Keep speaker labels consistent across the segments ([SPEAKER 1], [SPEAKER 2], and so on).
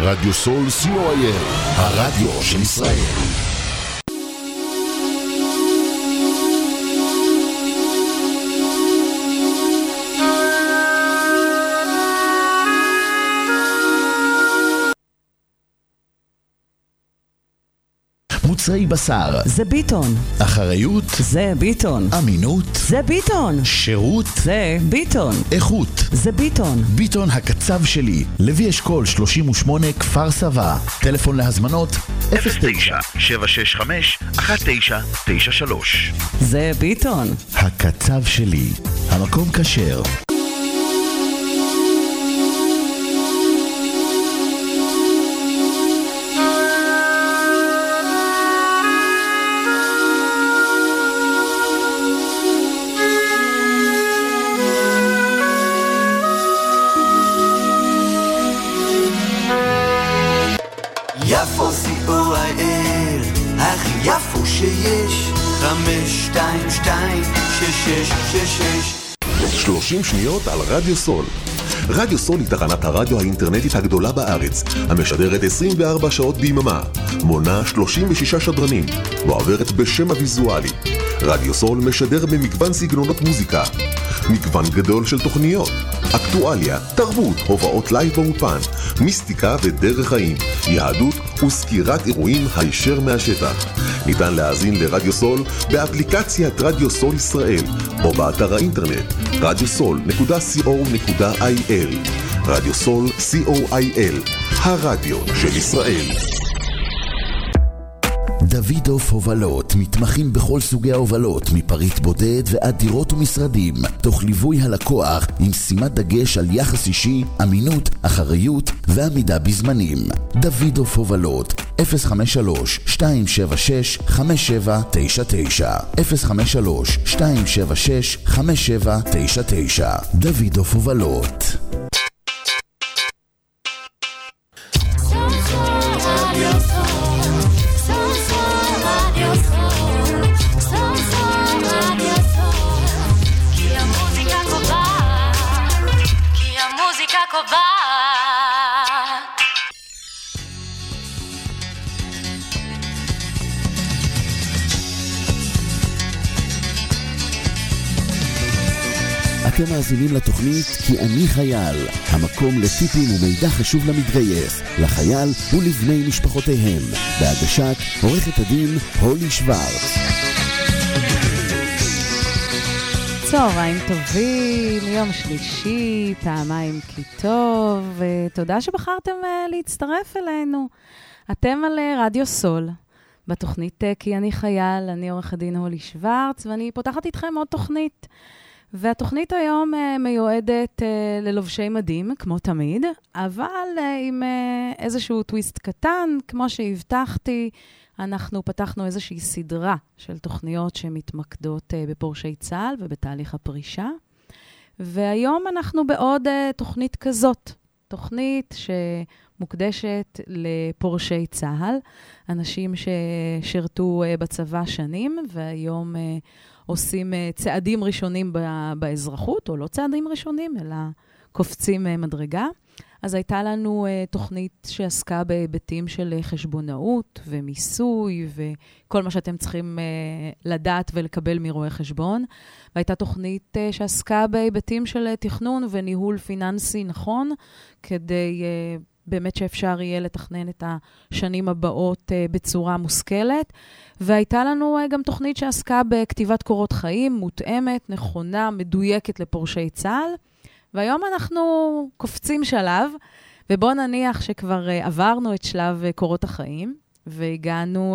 [SPEAKER 1] רדיו סול co.il, הרדיו של ישראל. מוצרי בשר
[SPEAKER 2] זה ביטון,
[SPEAKER 1] אחריות
[SPEAKER 2] זה ביטון,
[SPEAKER 1] אמינות
[SPEAKER 2] זה ביטון,
[SPEAKER 1] שירות
[SPEAKER 2] זה ביטון,
[SPEAKER 1] איכות
[SPEAKER 2] זה ביטון.
[SPEAKER 1] ביטון הקצב שלי, לוי אשכול 38 כפר סבא. טלפון להזמנות 09-765-1993.
[SPEAKER 2] זה ביטון,
[SPEAKER 1] הקצב שלי, המקום כשר.
[SPEAKER 3] יפו co.il, הכי יפו שיש, 522-6666.
[SPEAKER 4] 30 שניות על רדיו סול. רדיו סול היא תחנת הרדיו האינטרנטית הגדולה בארץ, המשדרת 24 שעות ביממה, מונה 36 שדרנים, ועוברת בשם הוויזואלי. רדיו סול משדר במגוון סגנונות מוזיקה, מגוון גדול של תוכניות, אקטואליה, תרבות, הובאות לייב באופן, מיסטיקה ודרך חיים, יהדות וסקירת אירועים הישר מהשטח. ניתן להאזין לרדיו סול באפליקציית רדיו סול ישראל או באתר האינטרנט radiosol.co.il. רדיו סול co.il, הרדיו של ישראל.
[SPEAKER 1] דוידוף הובלות, מתמחים בכל סוגי ההובלות, מפריט בודד ועד דירות ומשרדים, תוך ליווי הלקוח עם שימת דגש על יחס אישי, אמינות, אחריות ועמידה בזמנים. דוידוף הובלות, 053-276-5799, 053-276-5799. דוידוף הובלות. אתם מאזינים לתוכנית כי אני חייל, המקום לטיפים ומידע חשוב למתגייס, לחייל ולבני משפחותיהם, בהגשת עורכת הדין הולי שוורץ.
[SPEAKER 2] צהריים טובים, יום שלישי, פעמיים כי טוב, ותודה שבחרתם להצטרף אלינו. אתם על רדיו סול, בתוכנית כי אני חייל, אני עורכת דין הולי שוורץ, ואני פותחת איתכם עוד תוכנית. והתוכנית היום מיועדת ללובשי מדים, כמו תמיד, אבל עם איזשהו טוויסט קטן, כמו שהבטחתי, אנחנו פתחנו איזושהי סדרה של תוכניות שמתמקדות בפורשי צה"ל ובתהליך הפרישה. והיום אנחנו בעוד תוכנית כזאת, תוכנית שמוקדשת לפורשי צה"ל, אנשים ששירתו בצבא שנים, והיום עושים צעדים ראשונים באזרחות, או לא צעדים ראשונים, אלא קופצים מדרגה. אז הייתה לנו תוכנית שעסקה בהיבטים של חשבונאות ומיסוי, וכל מה שאתם צריכים לדעת ולקבל מרואי חשבון. והייתה תוכנית שעסקה בהיבטים של תכנון וניהול פיננסי נכון, כדי באמת שאפשר יהיה לתכנן את השנים הבאות בצורה מושכלת. והייתה לנו גם תוכנית שעסקה בכתיבת קורות חיים, מותאמת, נכונה, מדויקת לפורשי צה"ל. והיום אנחנו קופצים שלב, ובוא נניח שכבר עברנו את שלב קורות החיים, והגענו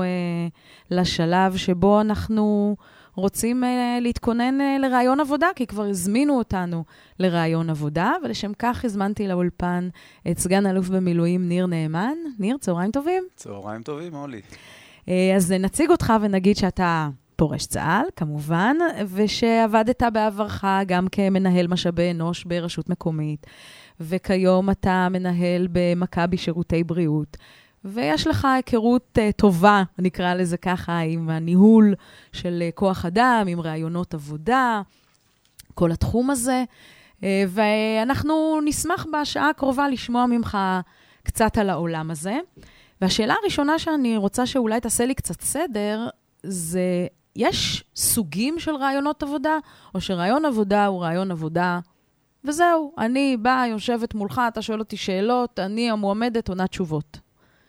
[SPEAKER 2] לשלב שבו אנחנו רוצים להתכונן לרעיון עבודה, כי כבר הזמינו אותנו לרעיון עבודה, ולשם כך הזמנתי לאולפן את סגן אלוף במילואים ניר נאמן. ניר, צהריים טובים.
[SPEAKER 5] צהריים טובים, אולי.
[SPEAKER 2] אז נציג אותך ונגיד שאתה פורש צה"ל, כמובן, ושעבדת בעברך גם כמנהל משאבי אנוש ברשות מקומית, וכיום אתה מנהל במכבי שירותי בריאות, ויש לך היכרות טובה, נקרא לזה ככה, עם הניהול של כוח אדם, עם רעיונות עבודה, כל התחום הזה, ואנחנו נשמח בשעה הקרובה לשמוע ממך קצת על העולם הזה. והשאלה הראשונה שאני רוצה שאולי תעשה לי קצת סדר, זה, יש סוגים של רעיונות עבודה, או שרעיון עבודה הוא רעיון עבודה, וזהו, אני באה, יושבת מולך, אתה שואל אותי שאלות, אני המועמדת, עונה תשובות.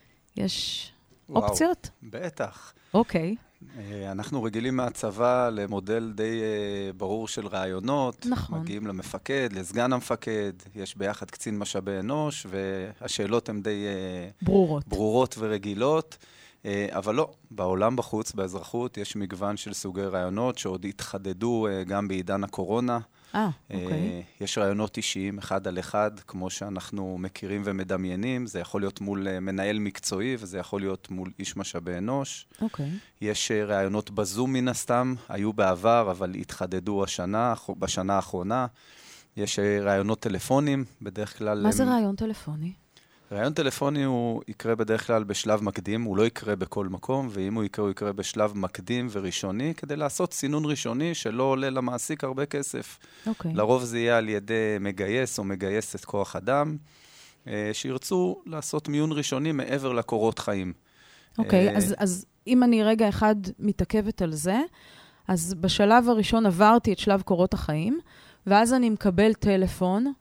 [SPEAKER 2] יש אופציות?
[SPEAKER 5] בטח.
[SPEAKER 2] אוקיי.
[SPEAKER 5] אנחנו רגילים מהצבא למודל די ברור של רעיונות.
[SPEAKER 2] נכון.
[SPEAKER 5] מגיעים למפקד, לסגן המפקד, יש ביחד קצין משאבי אנוש, והשאלות הן די ברורות ורגילות. אבל לא, בעולם בחוץ, באזרחות, יש מגוון של סוגי רעיונות שעוד התחדדו גם בעידן הקורונה.
[SPEAKER 2] אוקיי.
[SPEAKER 5] יש רעיונות אישיים, אחד על אחד, כמו שאנחנו מכירים ומדמיינים. זה יכול להיות מול מנהל מקצועי, וזה יכול להיות מול איש משאבי אנוש.
[SPEAKER 2] אוקיי.
[SPEAKER 5] יש רעיונות בזום מן הסתם, היו בעבר, אבל התחדדו בשנה האחרונה. יש רעיונות טלפונים, בדרך כלל...
[SPEAKER 2] מה זה רעיון טלפוני?
[SPEAKER 5] רעיון טלפוני הוא יקרה בדרך כלל בשלב מקדים, הוא לא יקרה בכל מקום, ואם הוא יקרה בשלב מקדים וראשוני, כדי לעשות סינון ראשוני שלא עולה למעסיק הרבה כסף.
[SPEAKER 2] אוקיי.
[SPEAKER 5] לרוב זה יהיה על ידי מגייס או מגייסת כוח אדם, שירצו לעשות מיון ראשוני מעבר לקורות חיים.
[SPEAKER 2] אוקיי, אז אם אני רגע אחד מתעכבת על זה, אז בשלב הראשון עברתי את שלב קורות החיים, ואז אני מקבל טלפון,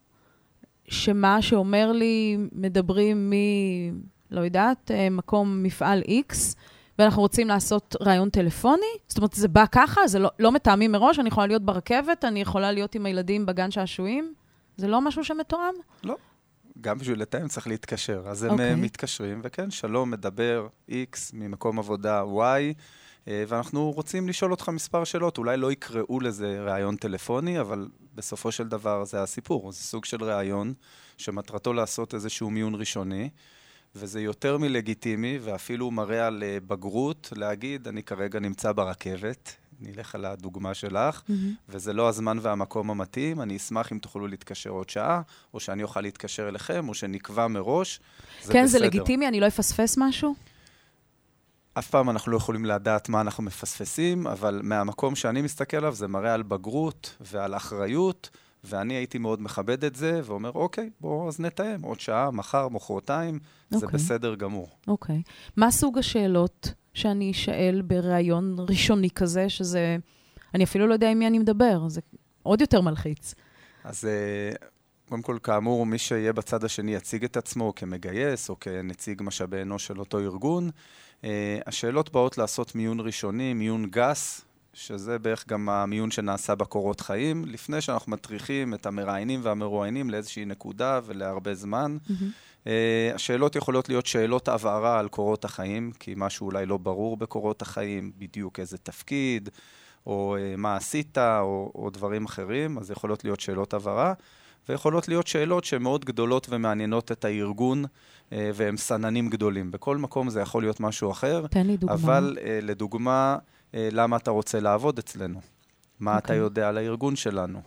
[SPEAKER 2] שמה שאומר לי, מדברים לא יודעת, מקום מפעל X, ואנחנו רוצים לעשות רעיון טלפוני. זאת אומרת, זה בא ככה, זה לא מתאמים מראש, אני יכולה להיות ברכבת, אני יכולה להיות עם הילדים בגן שעשועים. זה לא משהו שמתואם?
[SPEAKER 5] לא. גם בשביל לתאם צריך להתקשר. אז הם מתקשרים, וכן, שלום, מדבר X ממקום עבודה Y, ואנחנו רוצים לשאול אותך מספר שאלות. אולי לא יקראו לזה רעיון טלפוני, אבל בסופו של דבר זה הסיפור. זה סוג של רעיון שמטרתו לעשות איזשהו מיון ראשוני, וזה יותר מלגיטימי, ואפילו מראה על בגרות, להגיד, אני כרגע נמצא ברכבת, נלך על הדוגמה שלך, וזה לא הזמן והמקום המתאים, אני אשמח אם תוכלו להתקשר עוד שעה, או שאני אוכל להתקשר אליכם, או שנקבע מראש, זה
[SPEAKER 2] כן,
[SPEAKER 5] בסדר.
[SPEAKER 2] זה לגיטימי, אני לא אפספס משהו?
[SPEAKER 5] אף פעם אנחנו לא יכולים לדעת מה אנחנו מפספסים, אבל מהמקום שאני מסתכל עליו, זה מראה על בגרות ועל אחריות, ואני הייתי מאוד מכבד את זה, ואומר, אוקיי, בואו אז נתאם, עוד שעה, מחר, מחרתיים, זה בסדר גמור.
[SPEAKER 2] אוקיי. מה סוג השאלות שאני אשאל בראיון ראשוני כזה, שזה, אני אפילו לא יודע עם מי אני מדבר, זה עוד יותר מלחיץ.
[SPEAKER 5] אז קודם כל, כאמור, מי שיהיה בצד השני יציג את עצמו כמגייס, או כנציג משאבי אנוש של אותו ארגון. השאלות באות לעשות מיון ראשוני, מיון גס, שזה בערך גם המיון שנעשה בקורות חיים, לפני שאנחנו מטריחים את המראיינים והמרואיינים לאיזושהי נקודה ולהרבה זמן. השאלות יכולות להיות שאלות הבהרה על קורות החיים, כי משהו אולי לא ברור בקורות החיים, בדיוק איזה תפקיד, או מה עשית, או דברים אחרים, אז יכולות להיות שאלות הבהרה, ויכולות להיות שאלות שמאוד גדולות ומעניינות את הארגון, והם סננים גדולים. בכל מקום זה יכול להיות משהו אחר.
[SPEAKER 2] תן לי דוגמה.
[SPEAKER 5] אבל לדוגמה, למה אתה רוצה לעבוד אצלנו? מה אתה יודע על הארגון שלנו?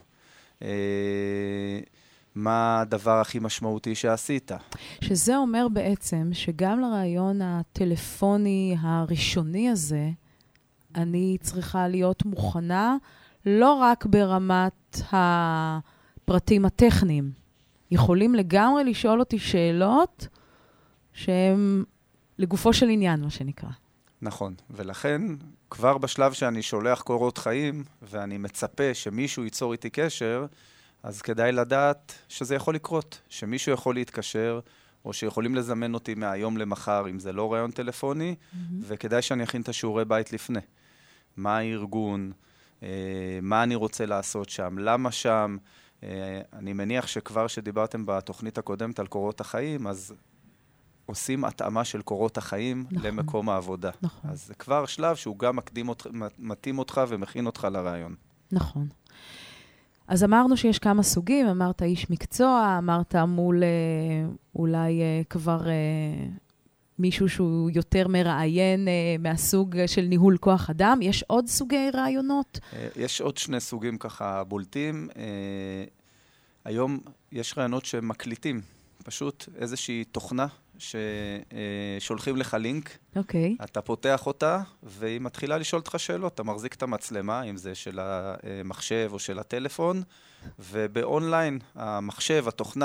[SPEAKER 5] מה הדבר הכי משמעותי שעשית?
[SPEAKER 2] שזה אומר בעצם שגם לרעיון הטלפוני הראשוני הזה, אני צריכה להיות מוכנה לא רק ברמת הפרטים הטכניים. יכולים לגמרי לשאול אותי שאלות שהן לגופו של עניין, מה שנקרא.
[SPEAKER 5] נכון, ולכן כבר בשלב שאני שולח קורות חיים, ואני מצפה שמישהו ייצור איתי קשר, אז כדאי לדעת שזה יכול לקרות, שמישהו יכול להתקשר, או שיכולים לזמן אותי מהיום למחר, אם זה לא רעיון טלפוני, וכדאי שאני אכין את השיעורי בית לפני. מה הארגון, מה אני רוצה לעשות שם, למה שם. אני מניח שכבר שדיברתם בתוכנית הקודמת על קורות החיים, אז עושים התאמה של קורות החיים למקום העבודה.
[SPEAKER 2] נכון.
[SPEAKER 5] אז זה כבר שלב שהוא גם מתאים אותך ומכין אותך לרעיון.
[SPEAKER 2] נכון. אז אמרנו שיש כמה סוגים, אמרת איש מקצוע, אמרת מול אולי כבר מישהו שהוא יותר מראיין מהסוג של ניהול כוח אדם. יש עוד סוגי רעיונות?
[SPEAKER 5] יש עוד שני סוגים ככה בולטים. היום יש רעיונות שמקליטים, פשוט איזושהי תוכנה ששולחים לך לינק.
[SPEAKER 2] אוקיי.
[SPEAKER 5] אתה פותח אותה, והיא מתחילה לשאול אותך שאלות. אתה מחזיק את המצלמה, אם זה של המחשב או של הטלפון, ובאונליין המחשב, התוכנה,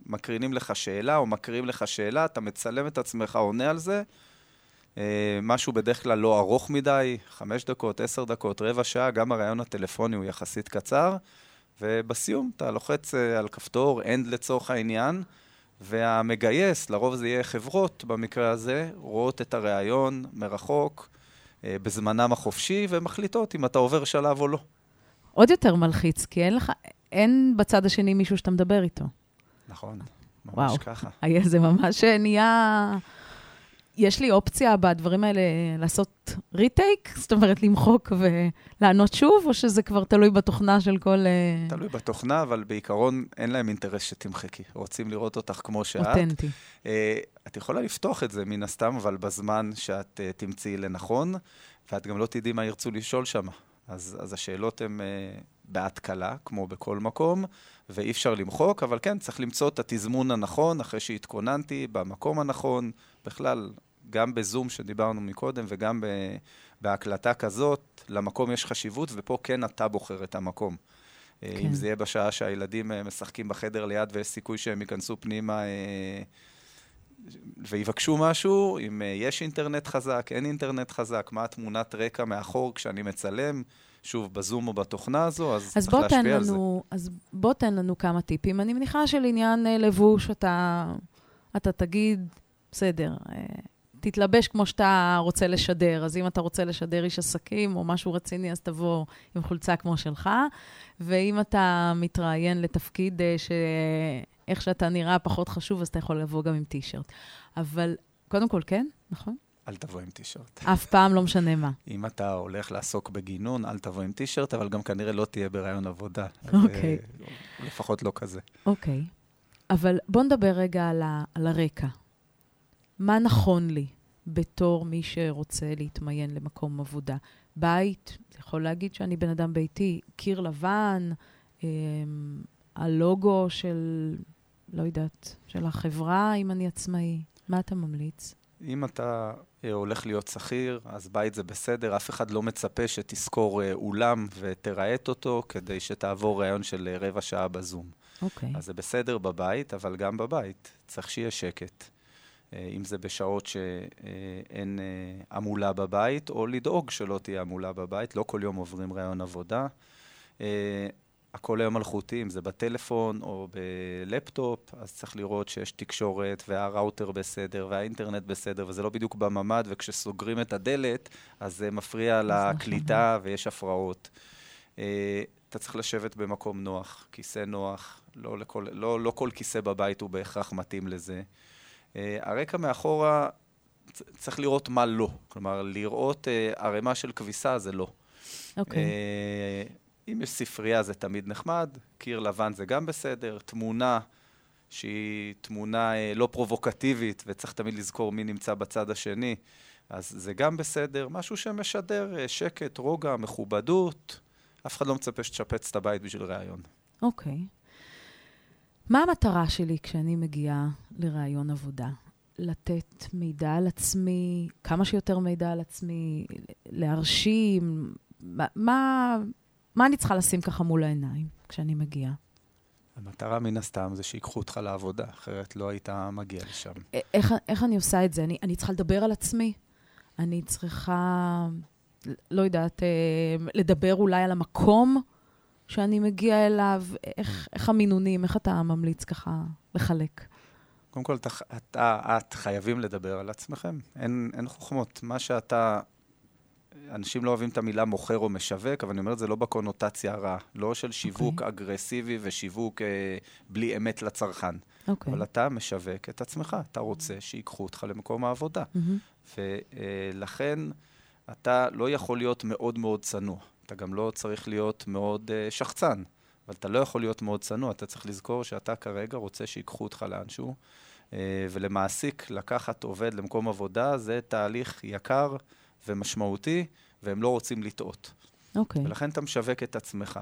[SPEAKER 5] מקרינים לך שאלה או מקריאים לך שאלה, אתה מצלם את עצמך, עונה על זה, משהו בדרך כלל לא ארוך מדי, 5 דקות, 10 דקות, רבע שעה, גם הרעיון הטלפוני הוא יחסית קצר, ובסיום אתה לוחץ על כפתור, end לצורך העניין, והמגייס, לרוב זה יהיה חברות במקרה הזה, רואות את הרעיון מרחוק, בזמנם החופשי, ומחליטות אם אתה עובר שלב או לא.
[SPEAKER 2] עוד יותר מלחיץ, כי אין בצד השני מישהו שאתה מדבר איתו.
[SPEAKER 5] נכון, ממש
[SPEAKER 2] וואו.
[SPEAKER 5] ככה.
[SPEAKER 2] זה ממש נהיה... יש לי אופציה בדברים האלה לעשות ריטייק? זאת אומרת, למחוק ולענות שוב, או שזה כבר תלוי בתוכנה של כל...
[SPEAKER 5] תלוי בתוכנה, אבל בעיקרון אין להם אינטרס שתמחקי. רוצים לראות אותך כמו שאת.
[SPEAKER 2] אותנטי.
[SPEAKER 5] את יכולה לפתוח את זה מן הסתם, אבל בזמן שאת תמצאי לנכון, ואת גם לא תדעי מה ירצו לשאול שם. אז השאלות הן בהתקלה, כמו בכל מקום, ואי אפשר למחוק, אבל כן, צריך למצוא את התזמון הנכון, אחרי שהתכוננתי, במקום הנכון, בכלל, גם בזום שדיברנו מקודם, וגם בהקלטה כזאת, למקום יש חשיבות, ופה כן אתה בוחר את המקום. כן. אם זה יהיה בשעה שהילדים משחקים בחדר ליד, ויש סיכוי שהם ייכנסו פנימה ויבקשו משהו, אם יש אינטרנט חזק, אין אינטרנט חזק, מה התמונת רקע מאחור כשאני מצלם, שוב, בזום או בתוכנה הזו, אז צריך להשפיע על זה.
[SPEAKER 2] אז בוא תן לנו כמה טיפים. אני מניחה שלעניין לבוש, אתה תגיד, בסדר, תתלבש כמו שאתה רוצה לשדר. אז אם אתה רוצה לשדר איש עסקים או משהו רציני, אז תבוא עם חולצה כמו שלך. ואם אתה מתראיין לתפקיד איך שאתה נראה פחות חשוב, אז אתה יכול לבוא גם עם טישרט. אבל קודם כל, כן, נכון?
[SPEAKER 5] אל תבוא עם טישרט.
[SPEAKER 2] אף פעם לא משנה מה.
[SPEAKER 5] אם אתה הולך לעסוק בגינון, אל תבוא עם טישרט, אבל גם כנראה לא תהיה ברעיון עבודה.
[SPEAKER 2] אוקיי.
[SPEAKER 5] לפחות לא כזה.
[SPEAKER 2] אוקיי. אבל בוא נדבר רגע על הרקע. מה נכון לי בתור מי שרוצה להתמיין למקום עבודה? בית, יכול להגיד שאני בן אדם ביתי, קיר לבן, הלוגו של, לא יודעת, של החברה, אם אני עצמאי. מה אתה ממליץ?
[SPEAKER 5] אם אתה הולך להיות שכיר, אז בית זה בסדר. אף אחד לא מצפה שתזכור אולם ותראית אותו, כדי שתעבור רעיון של רבע שעה בזום.
[SPEAKER 2] אוקיי.
[SPEAKER 5] אז זה בסדר בבית, אבל גם בבית. צריך שיהיה שקט. אם זה בשעות שאין עמולה בבית, או לדאוג שלא תהיה עמולה בבית. לא כל יום עוברים רעיון עבודה. הכל היום מלכותי, אם זה בטלפון או בלפטופ, אז צריך לראות שיש תקשורת והראוטר בסדר והאינטרנט בסדר, וזה לא בדיוק בממד, וכשסוגרים את הדלת, אז זה מפריע לקליטה ויש הפרעות. אתה צריך לשבת במקום נוח, כיסא נוח, לא כל כיסא בבית הוא בהכרח מתאים לזה. הרקע מאחורה, צריך לראות מה לא. כלומר, לראות ערימה של כביסה זה לא.
[SPEAKER 2] אוקיי.
[SPEAKER 5] אם יש ספרייה זה תמיד נחמד, קיר לבן זה גם בסדר, תמונה שהיא תמונה לא פרובוקטיבית, וצריך תמיד לזכור מי נמצא בצד השני, אז זה גם בסדר, משהו שמשדר שקט, רוגע, מכובדות, אף אחד לא מצפה שתשפץ את הבית בשביל רעיון.
[SPEAKER 2] אוקיי. מה המטרה שלי כשאני מגיעה לרעיון עבודה? לתת מידע על עצמי, כמה שיותר מידע על עצמי, להרשים, מה אני צריכה לשים ככה מול העיניים כשאני מגיעה?
[SPEAKER 5] המטרה מן הסתם זה שיקחו אותך לעבודה, אחרת לא היית מגיע לשם.
[SPEAKER 2] איך אני עושה את זה? אני צריכה לדבר על עצמי? אני צריכה, לא יודעת, לדבר אולי על המקום שאני מגיעה אליו? איך המינונים, איך אתה ממליץ ככה לחלק?
[SPEAKER 5] קודם כל, את חייבים לדבר על עצמכם. אין חוכמות. מה שאתה... אנשים לא אוהבים את המילה מוכר או משווק, אבל אני אומר את זה לא בקונוטציה רעה. לא של שיווק אגרסיבי ושיווק בלי אמת לצרכן. אבל אתה משווק את עצמך. אתה רוצה שיקחו אותך למקום העבודה. ולכן אתה לא יכול להיות מאוד מאוד צנוע. אתה גם לא צריך להיות מאוד שחצן. אבל אתה לא יכול להיות מאוד צנוע. אתה צריך לזכור שאתה כרגע רוצה שיקחו אותך לאנשהו. ולמעסיק לקחת עובד למקום עבודה, זה תהליך יקר ומשמעותי, והם לא רוצים לטעות.
[SPEAKER 2] אוקיי.
[SPEAKER 5] ולכן אתה משווק את עצמך.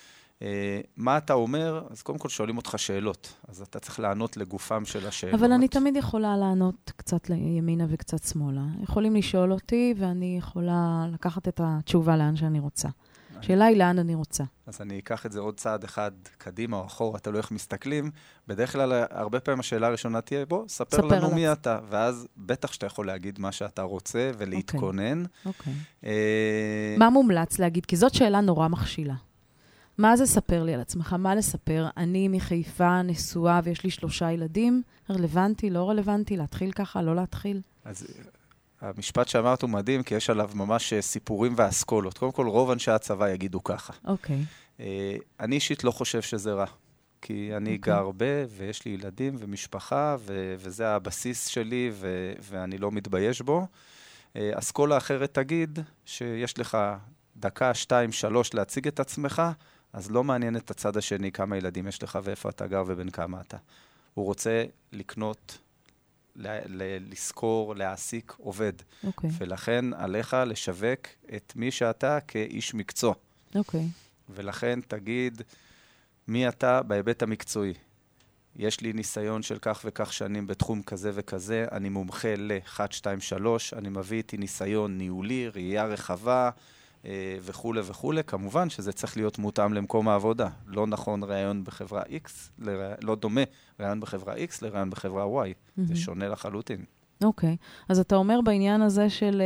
[SPEAKER 5] מה אתה אומר? אז קודם כל שואלים אותך שאלות, אז אתה צריך לענות לגופם של השאלות.
[SPEAKER 2] אבל אני תמיד יכולה לענות קצת לימינה וקצת שמאלה. יכולים לשאול אותי, ואני יכולה לקחת את התשובה לאן שאני רוצה. שאלה היא לאן אני רוצה.
[SPEAKER 5] אז אני אקח את זה עוד צעד אחד קדימה או אחורה, אתה לא איך מסתכלים. בדרך כלל, הרבה פעמים השאלה הראשונה תהיה, בוא, ספר לנו מי אתה. ואז בטח שאתה יכול להגיד מה שאתה רוצה ולהתכונן.
[SPEAKER 2] אוקיי. מה מומלץ להגיד? כי זאת שאלה נורא מכשילה. מה זה ספר לי על עצמך? מה לספר? אני מחיפה, נשואה ויש לי 3 ילדים. רלוונטי, לא רלוונטי? להתחיל ככה, לא להתחיל?
[SPEAKER 5] אז המשפט שאמרת הוא מדהים, כי יש עליו ממש סיפורים ואסכולות. קודם כל, רוב אנשי הצבא יגידו ככה.
[SPEAKER 2] אוקיי.
[SPEAKER 5] אני אישית לא חושב שזה רע. כי אני גר הרבה, ויש לי ילדים ומשפחה, וזה הבסיס שלי, ואני לא מתבייש בו. אסכולה אחרת תגיד שיש לך 1, 2, 3 להציג את עצמך, אז לא מעניין את הצד השני כמה ילדים יש לך ואיפה אתה גר ובין כמה אתה. הוא רוצה לקנות, לזכור, להעסיק עובד.
[SPEAKER 2] אוקיי.
[SPEAKER 5] ולכן עליך לשווק את מי שאתה כאיש מקצוע.
[SPEAKER 2] אוקיי.
[SPEAKER 5] ולכן תגיד מי אתה בהיבט המקצועי. יש לי ניסיון של כך וכך שנים בתחום כזה וכזה, אני מומחה ל-1, 2, 3, אני מביא איתי ניסיון ניהולי, ראייה רחבה, וכו' וכו'. כמובן שזה צריך להיות מותאם למקום העבודה. לא נכון רעיון בחברה X, לא דומה רעיון בחברה X לרעיון בחברה Y. זה שונה לחלוטין.
[SPEAKER 2] אוקיי. אז אתה אומר בעניין הזה של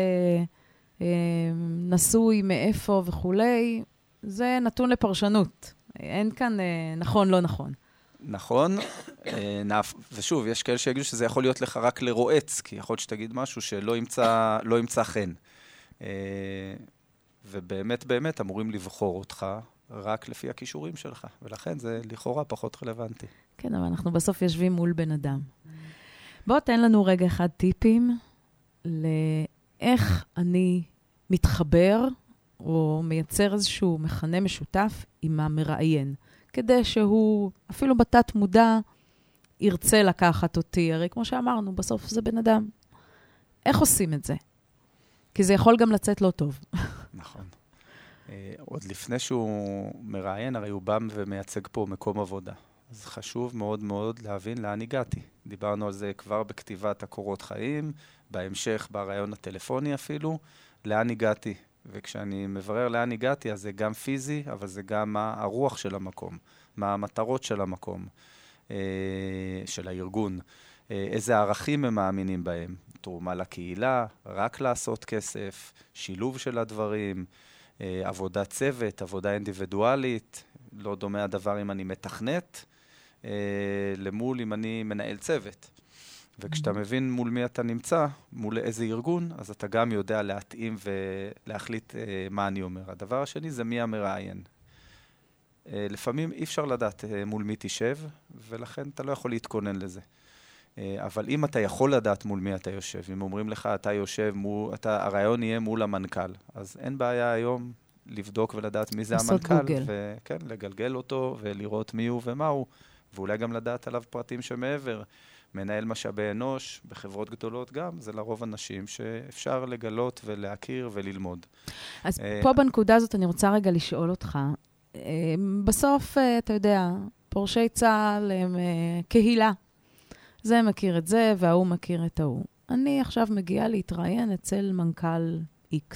[SPEAKER 2] נשוי מאיפה וכו', זה נתון לפרשנות. אין כאן נכון, לא נכון.
[SPEAKER 5] נכון, ושוב, יש כאלה שיגידו שזה יכול להיות לך רק לרועץ, כי יכול להיות שתגיד משהו שלא ימצא חן. ובאמת, באמת אמורים לבחור אותך רק לפי הכישורים שלך, ולכן זה לכאורה פחות רלוונטי.
[SPEAKER 2] כן, אבל אנחנו בסוף יושבים מול בן אדם. בוא תן לנו רגע אחד טיפים לאיך אני מתחבר או מייצר איזשהו מכנה משותף עם המראיין, כדי שהוא אפילו בתת מודע ירצה לקחת אותי, הרי כמו שאמרנו, בסוף זה בן אדם. איך עושים את זה? כי זה יכול גם לצאת לא טוב.
[SPEAKER 5] נכון. עוד לפני שהוא מראיין, הרי הוא בא ומייצג פה מקום עבודה. אז חשוב מאוד מאוד להבין לאן הגעתי. דיברנו על זה כבר בכתיבת הקורות חיים, בהמשך ברעיון הטלפוני אפילו, לאן הגעתי. וכשאני מברר לאן הגעתי, אז זה גם פיזי, אבל זה גם מה הרוח של המקום, מה המטרות של המקום, של הארגון, איזה ערכים הם מאמינים בהם, תרומה לקהילה, רק לעשות כסף, שילוב של הדברים, עבודת צוות, עבודה אינדיבידואלית, לא דומה הדבר אם אני מתכנת, למול אם אני מנהל צוות. וכשאתה מבין מול מי אתה נמצא, מול איזה ארגון, אז אתה גם יודע להתאים ולהחליט מה אני אומר. הדבר השני זה מי המראיין. לפעמים אי אפשר לדעת מול מי תשב, ולכן אתה לא יכול להתכונן לזה. אבל אם אתה יכול לדעת מול מי אתה יושב, אם אומרים לך, אתה יושב, הרעיון יהיה מול המנכ"ל, אז אין בעיה היום לבדוק ולדעת מי זה המנכ"ל, וכן, לגלגל אותו ולראות מי הוא ומה הוא, ואולי גם לדעת עליו פרטים שמעבר. מנהל משאבי אנוש, בחברות גדולות גם, זה לרוב אנשים שאפשר לגלות ולהכיר וללמוד.
[SPEAKER 2] אז פה בנקודה הזאת אני רוצה רגע לשאול אותך, בסוף, אתה יודע, פורשי צה"ל הם קהילה. זה מכיר את זה, והוא מכיר את ההוא. אני עכשיו מגיעה להתראיין אצל מנכ"ל X.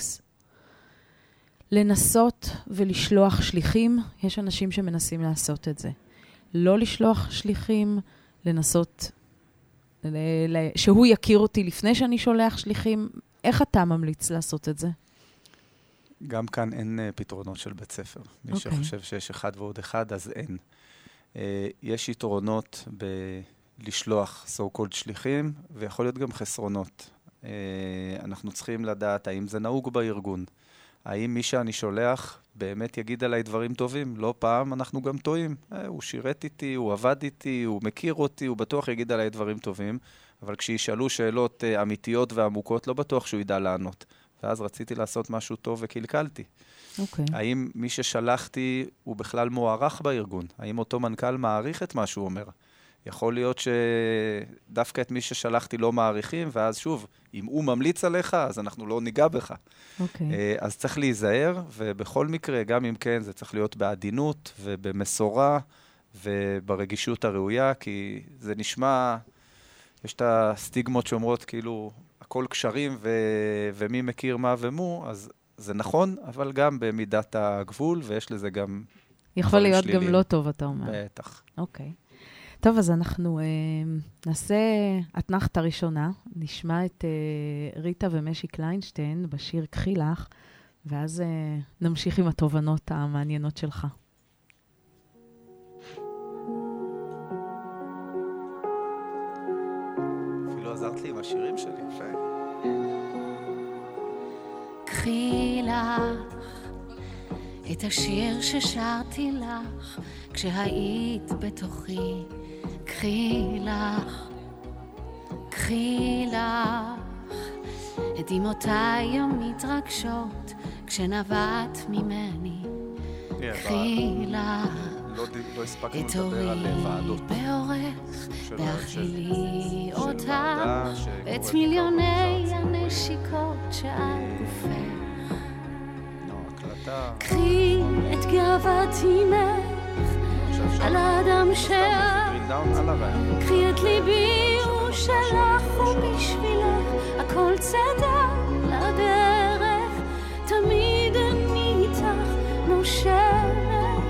[SPEAKER 2] לנסות ולשלוח שליחים, יש אנשים שמנסים לעשות את זה. לא לשלוח שליחים, לנסות שהוא יכיר אותי לפני שאני שולח שליחים. איך אתה ממליץ לעשות את זה?
[SPEAKER 5] גם כאן אין פתרונות של בית ספר. מי שחושב שיש אחד ועוד אחד, אז אין. יש יתרונות לשלוח so-called שליחים, ויכול להיות גם חסרונות. אנחנו צריכים לדעת האם זה נהוג בארגון. האם מי שאני שולח באמת יגיד עליי דברים טובים? לא פעם אנחנו גם טועים. הוא שירת איתי, הוא עבד איתי, הוא מכיר אותי, הוא בטוח יגיד עליי דברים טובים, אבל כשישאלו שאלות אמיתיות ועמוקות, לא בטוח שהוא ידע לענות. ואז רציתי לעשות משהו טוב וקלקלתי.
[SPEAKER 2] אוקיי.
[SPEAKER 5] האם מי ששלחתי הוא בכלל מוערך בארגון? האם אותו מנכ"ל מעריך את מה שהוא אומר? יכול להיות שדווקא את מי ששלחתי לא מעריכים, ואז שוב, אם הוא ממליץ עליך, אז אנחנו לא ניגע בך.
[SPEAKER 2] אוקיי.
[SPEAKER 5] אז צריך להיזהר, ובכל מקרה, גם אם כן, זה צריך להיות בעדינות ובמסורה וברגישות הראויה, כי זה נשמע, יש את הסטיגמות שאומרות כאילו, הכל קשרים ומי מכיר מה ומו, אז זה נכון, אבל גם במידת הגבול, ויש לזה גם...
[SPEAKER 2] יכול להיות גם לא טוב, אתה אומר.
[SPEAKER 5] בטח.
[SPEAKER 2] אוקיי. טוב, אז אנחנו נעשה אתנחתה ראשונה, נשמע את ריטה ומשי קליינשטיין בשיר קחי לך, ואז נמשיך עם התובנות המעניינות שלך.
[SPEAKER 5] אפילו עזרת לי עם השירים שלי, יפה.
[SPEAKER 6] קחי לך את השיר ששרתי לך כשהיית בתוכי, קחי לך, קחי לך את דמעותיי המתרגשות כשנבעת ממני, קחי לך את אורי באורך והאכילי אותה ואת מיליוני הנשיקות שעל גופך, קחי את גאוות אימך על האדם שאת, קחי את ליבי הוא שלך ובשבילך הכל צדק לדרך, תמיד אני איתך נושמת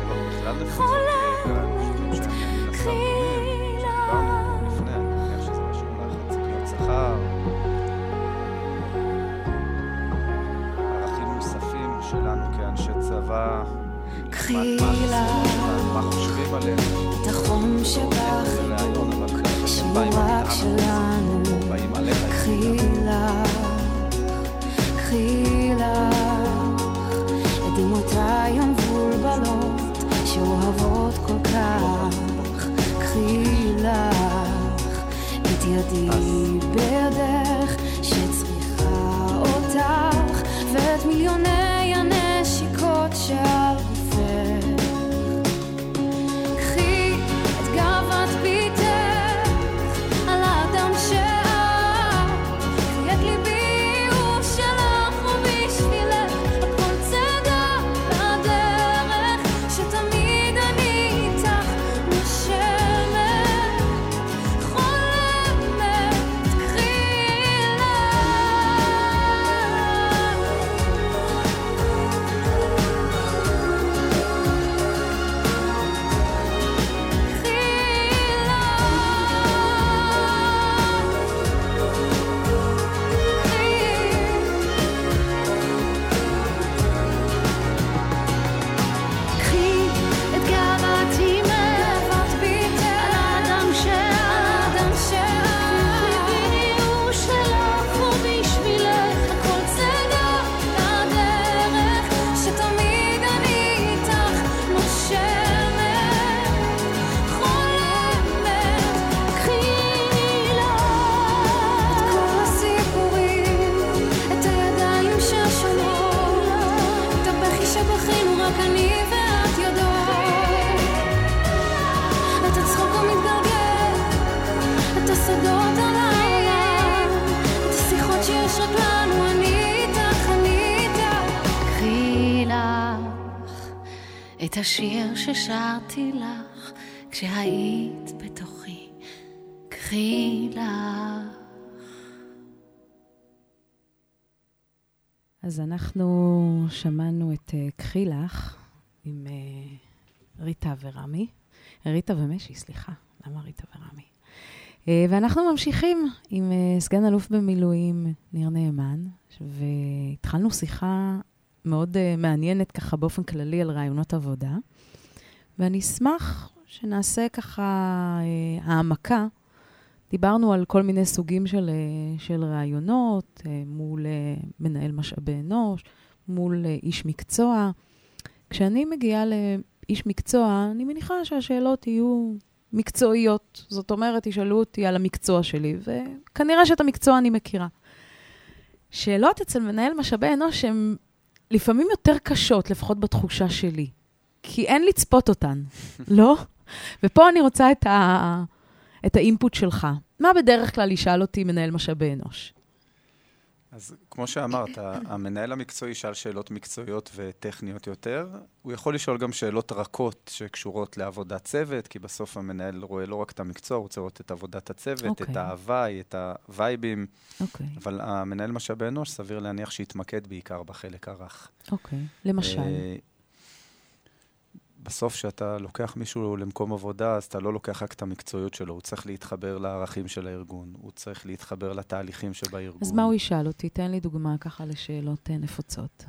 [SPEAKER 6] חולמת, קחי לך.
[SPEAKER 5] לפני, אני מניח שזה רשום לך, ציפיות שכר, ערכים מוספים שלנו כאנשי צבא,
[SPEAKER 6] קחי לך
[SPEAKER 5] מה חושבים עלינו,
[SPEAKER 6] את החום שבך שהוא רק שלנו, קחי לך, קחי לך את דמעותיי המבולבלות שאוהבות כל כך, קחי לך את ידי בידך שצריכה אותך ואת מיליוני הנשיקות שעל גופך, קחי את גאוות ביתך על האדם שאת, קחי את ליבי הוא שלך ובשבילך הכל צדק לדרך, שתמיד אני איתך נושמת חולמת, קחי קחי את גאוות אימך על האדם שאת, ליבי הוא שלך ובשבילך הכל צדק לדרך, שתמיד אני איתך נושמת חולמת, קחי לך את כל הסיפורים, את הידיים ששונות, את הבכי שבכינו רק אני ואת יודעות, את הצחוק המתגלגל, את השדות על הים, את השיחות שיש רק לנו, אני איתך, אני איתך, קחי לך את השיר ששרתי לך כשהיית בתוכי, קחי לך.
[SPEAKER 2] אז אנחנו שמענו את קחי לך עם ריטה ורמי, ריטה ומשי, סליחה, למה ריטה ורמי? ואנחנו ממשיכים עם סגן אלוף במילואים ניר נאמן, והתחלנו שיחה מאוד מעניינת ככה באופן כללי על רעיונות עבודה, ואני אשמח שנעשה ככה העמקה. דיברנו על כל מיני סוגים של רעיונות, מול מנהל משאבי אנוש, מול איש מקצוע. כשאני מגיעה לאיש מקצוע, אני מניחה שהשאלות יהיו מקצועיות. זאת אומרת, ישאלו אותי על המקצוע שלי, וכנראה שאת המקצוע אני מכירה. שאלות אצל מנהל משאבי אנוש הן לפעמים יותר קשות, לפחות בתחושה שלי. כי אין לצפות אותן, לא? ופה אני רוצה את האינפוט שלך. מה בדרך כלל ישאל אותי מנהל משאבי אנוש?
[SPEAKER 5] אז כמו שאמרת, המנהל המקצועי שאל שאלות מקצועיות וטכניות יותר. הוא יכול לשאול גם שאלות רכות שקשורות לעבודת צוות, כי בסוף המנהל רואה לא רק את המקצוע, הוא רוצה לראות את עבודת הצוות, את ההוואי, את הווייבים. אבל המנהל משאבי אנוש סביר להניח שיתמקד בעיקר בחלק הרך.
[SPEAKER 2] למשל?
[SPEAKER 5] בסוף שאתה לוקח מישהו למקום עבודה, אז אתה לא לוקח רק את המקצועיות שלו, הוא צריך להתחבר לערכים של הארגון, הוא צריך להתחבר לתהליכים שבארגון.
[SPEAKER 2] אז מה הוא ישאל אותי? תן לי דוגמה ככה לשאלות נפוצות.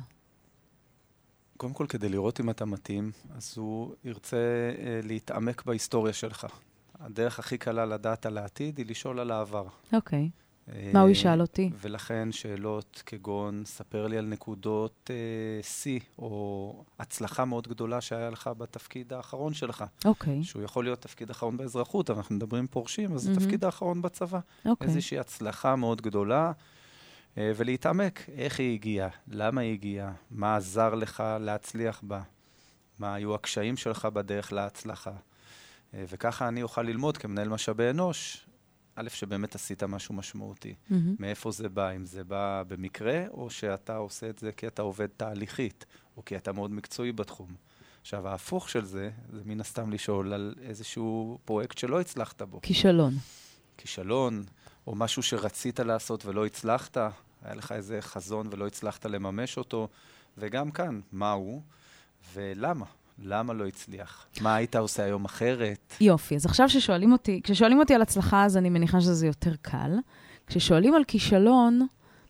[SPEAKER 5] קודם כל, כדי לראות אם אתה מתאים, אז הוא ירצה להתעמק בהיסטוריה שלך. הדרך הכי קלה לדעת על העתיד היא לשאול על העבר.
[SPEAKER 2] אוקיי. מה הוא ישאל אותי?
[SPEAKER 5] ולכן שאלות כגון, ספר לי על נקודות C, או הצלחה מאוד גדולה שהיה לך בתפקיד האחרון שלך.
[SPEAKER 2] אוקיי.
[SPEAKER 5] שהוא יכול להיות תפקיד האחרון באזרחות, אבל אנחנו מדברים פורשים, אז זה תפקיד האחרון בצבא. איזושהי הצלחה מאוד גדולה, ולהתעמק איך היא הגיעה, למה היא הגיעה, מה עזר לך להצליח בה, מה היו הקשיים שלך בדרך להצלחה. וככה אני אוכל ללמוד כמנהל משאבי אנוש, א', שבאמת עשית משהו משמעותי. מאיפה זה בא? אם זה בא במקרה, או שאתה עושה את זה כי אתה עובד תהליכית, או כי אתה מאוד מקצועי בתחום. עכשיו, ההפוך של זה, זה מן הסתם לשאול על איזשהו פרויקט שלא הצלחת בו.
[SPEAKER 2] כישלון.
[SPEAKER 5] כישלון, או משהו שרצית לעשות ולא הצלחת, היה לך איזה חזון ולא הצלחת לממש אותו, וגם כאן, מהו ולמה? למה לא הצליח? מה היית עושה היום אחרת?
[SPEAKER 2] יופי, אז עכשיו כששואלים אותי על הצלחה, אז אני מניחה שזה יותר קל. כששואלים על כישלון,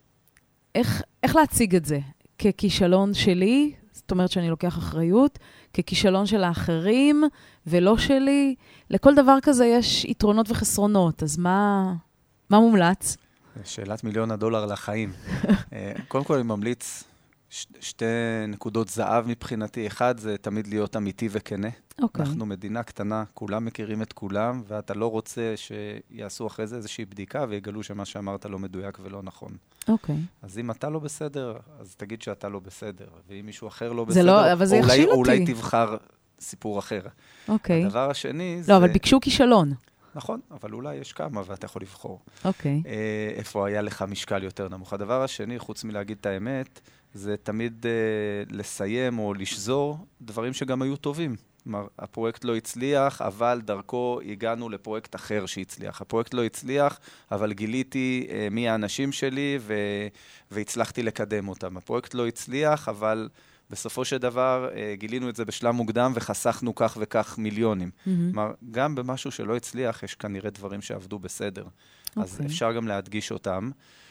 [SPEAKER 2] איך להציג את זה? ככישלון שלי, זאת אומרת שאני לוקח אחריות, ככישלון של האחרים ולא שלי. לכל דבר כזה יש יתרונות וחסרונות, אז מה מומלץ?
[SPEAKER 5] שאלת $1,000,000 לחיים. קודם כל אני ממליץ שתי נקודות זהב מבחינתי. אחד, זה תמיד להיות אמיתי וכנה. אנחנו מדינה קטנה, כולם מכירים את כולם, ואתה לא רוצה שיעשו אחרי זה איזושהי בדיקה, ויגלו שמה שאמרת לא מדויק ולא נכון. אז אם אתה לא בסדר, אז תגיד שאתה לא בסדר. ואם מישהו אחר לא בסדר, או אולי תבחר סיפור אחר. הדבר השני זה...
[SPEAKER 2] לא, אבל ביקשו כישלון.
[SPEAKER 5] נכון, אבל אולי יש כמה ואתה יכול לבחור. איפה היה לך משקל יותר נמוך. הדבר השני, חוץ מלהגיד את האמת, זה תמיד לסיים או לשזור דברים שגם היו טובים. כלומר, הפרויקט לא הצליח, אבל דרכו הגענו לפרויקט אחר שהצליח. הפרויקט לא הצליח, אבל גיליתי מי האנשים שלי והצלחתי לקדם אותם. הפרויקט לא הצליח, אבל בסופו של דבר גילינו את זה בשלב מוקדם וחסכנו כך וכך מיליונים. כלומר, גם במשהו שלא הצליח, יש כנראה דברים שעבדו בסדר. אז אפשר גם להדגיש אותם.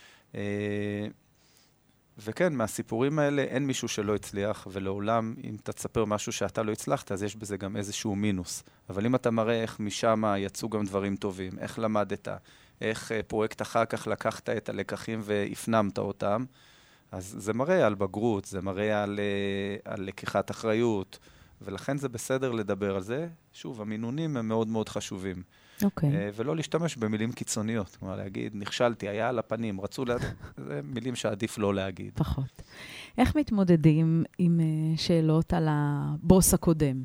[SPEAKER 5] וכן, מהסיפורים האלה אין מישהו שלא הצליח, ולעולם, אם אתה תספר משהו שאתה לא הצלחת, אז יש בזה גם איזשהו מינוס. אבל אם אתה מראה איך משם יצאו גם דברים טובים, איך למדת, איך פרויקט אחר כך לקחת את הלקחים והפנמת אותם, אז זה מראה על בגרות, זה מראה על לקיחת אחריות, ולכן זה בסדר לדבר על זה. שוב, המינונים הם מאוד מאוד חשובים. ולא להשתמש במילים קיצוניות. כלומר, להגיד, נכשלתי, היה על הפנים, רצו זה מילים שעדיף לא להגיד.
[SPEAKER 2] פחות. איך מתמודדים עם שאלות על הבוס הקודם?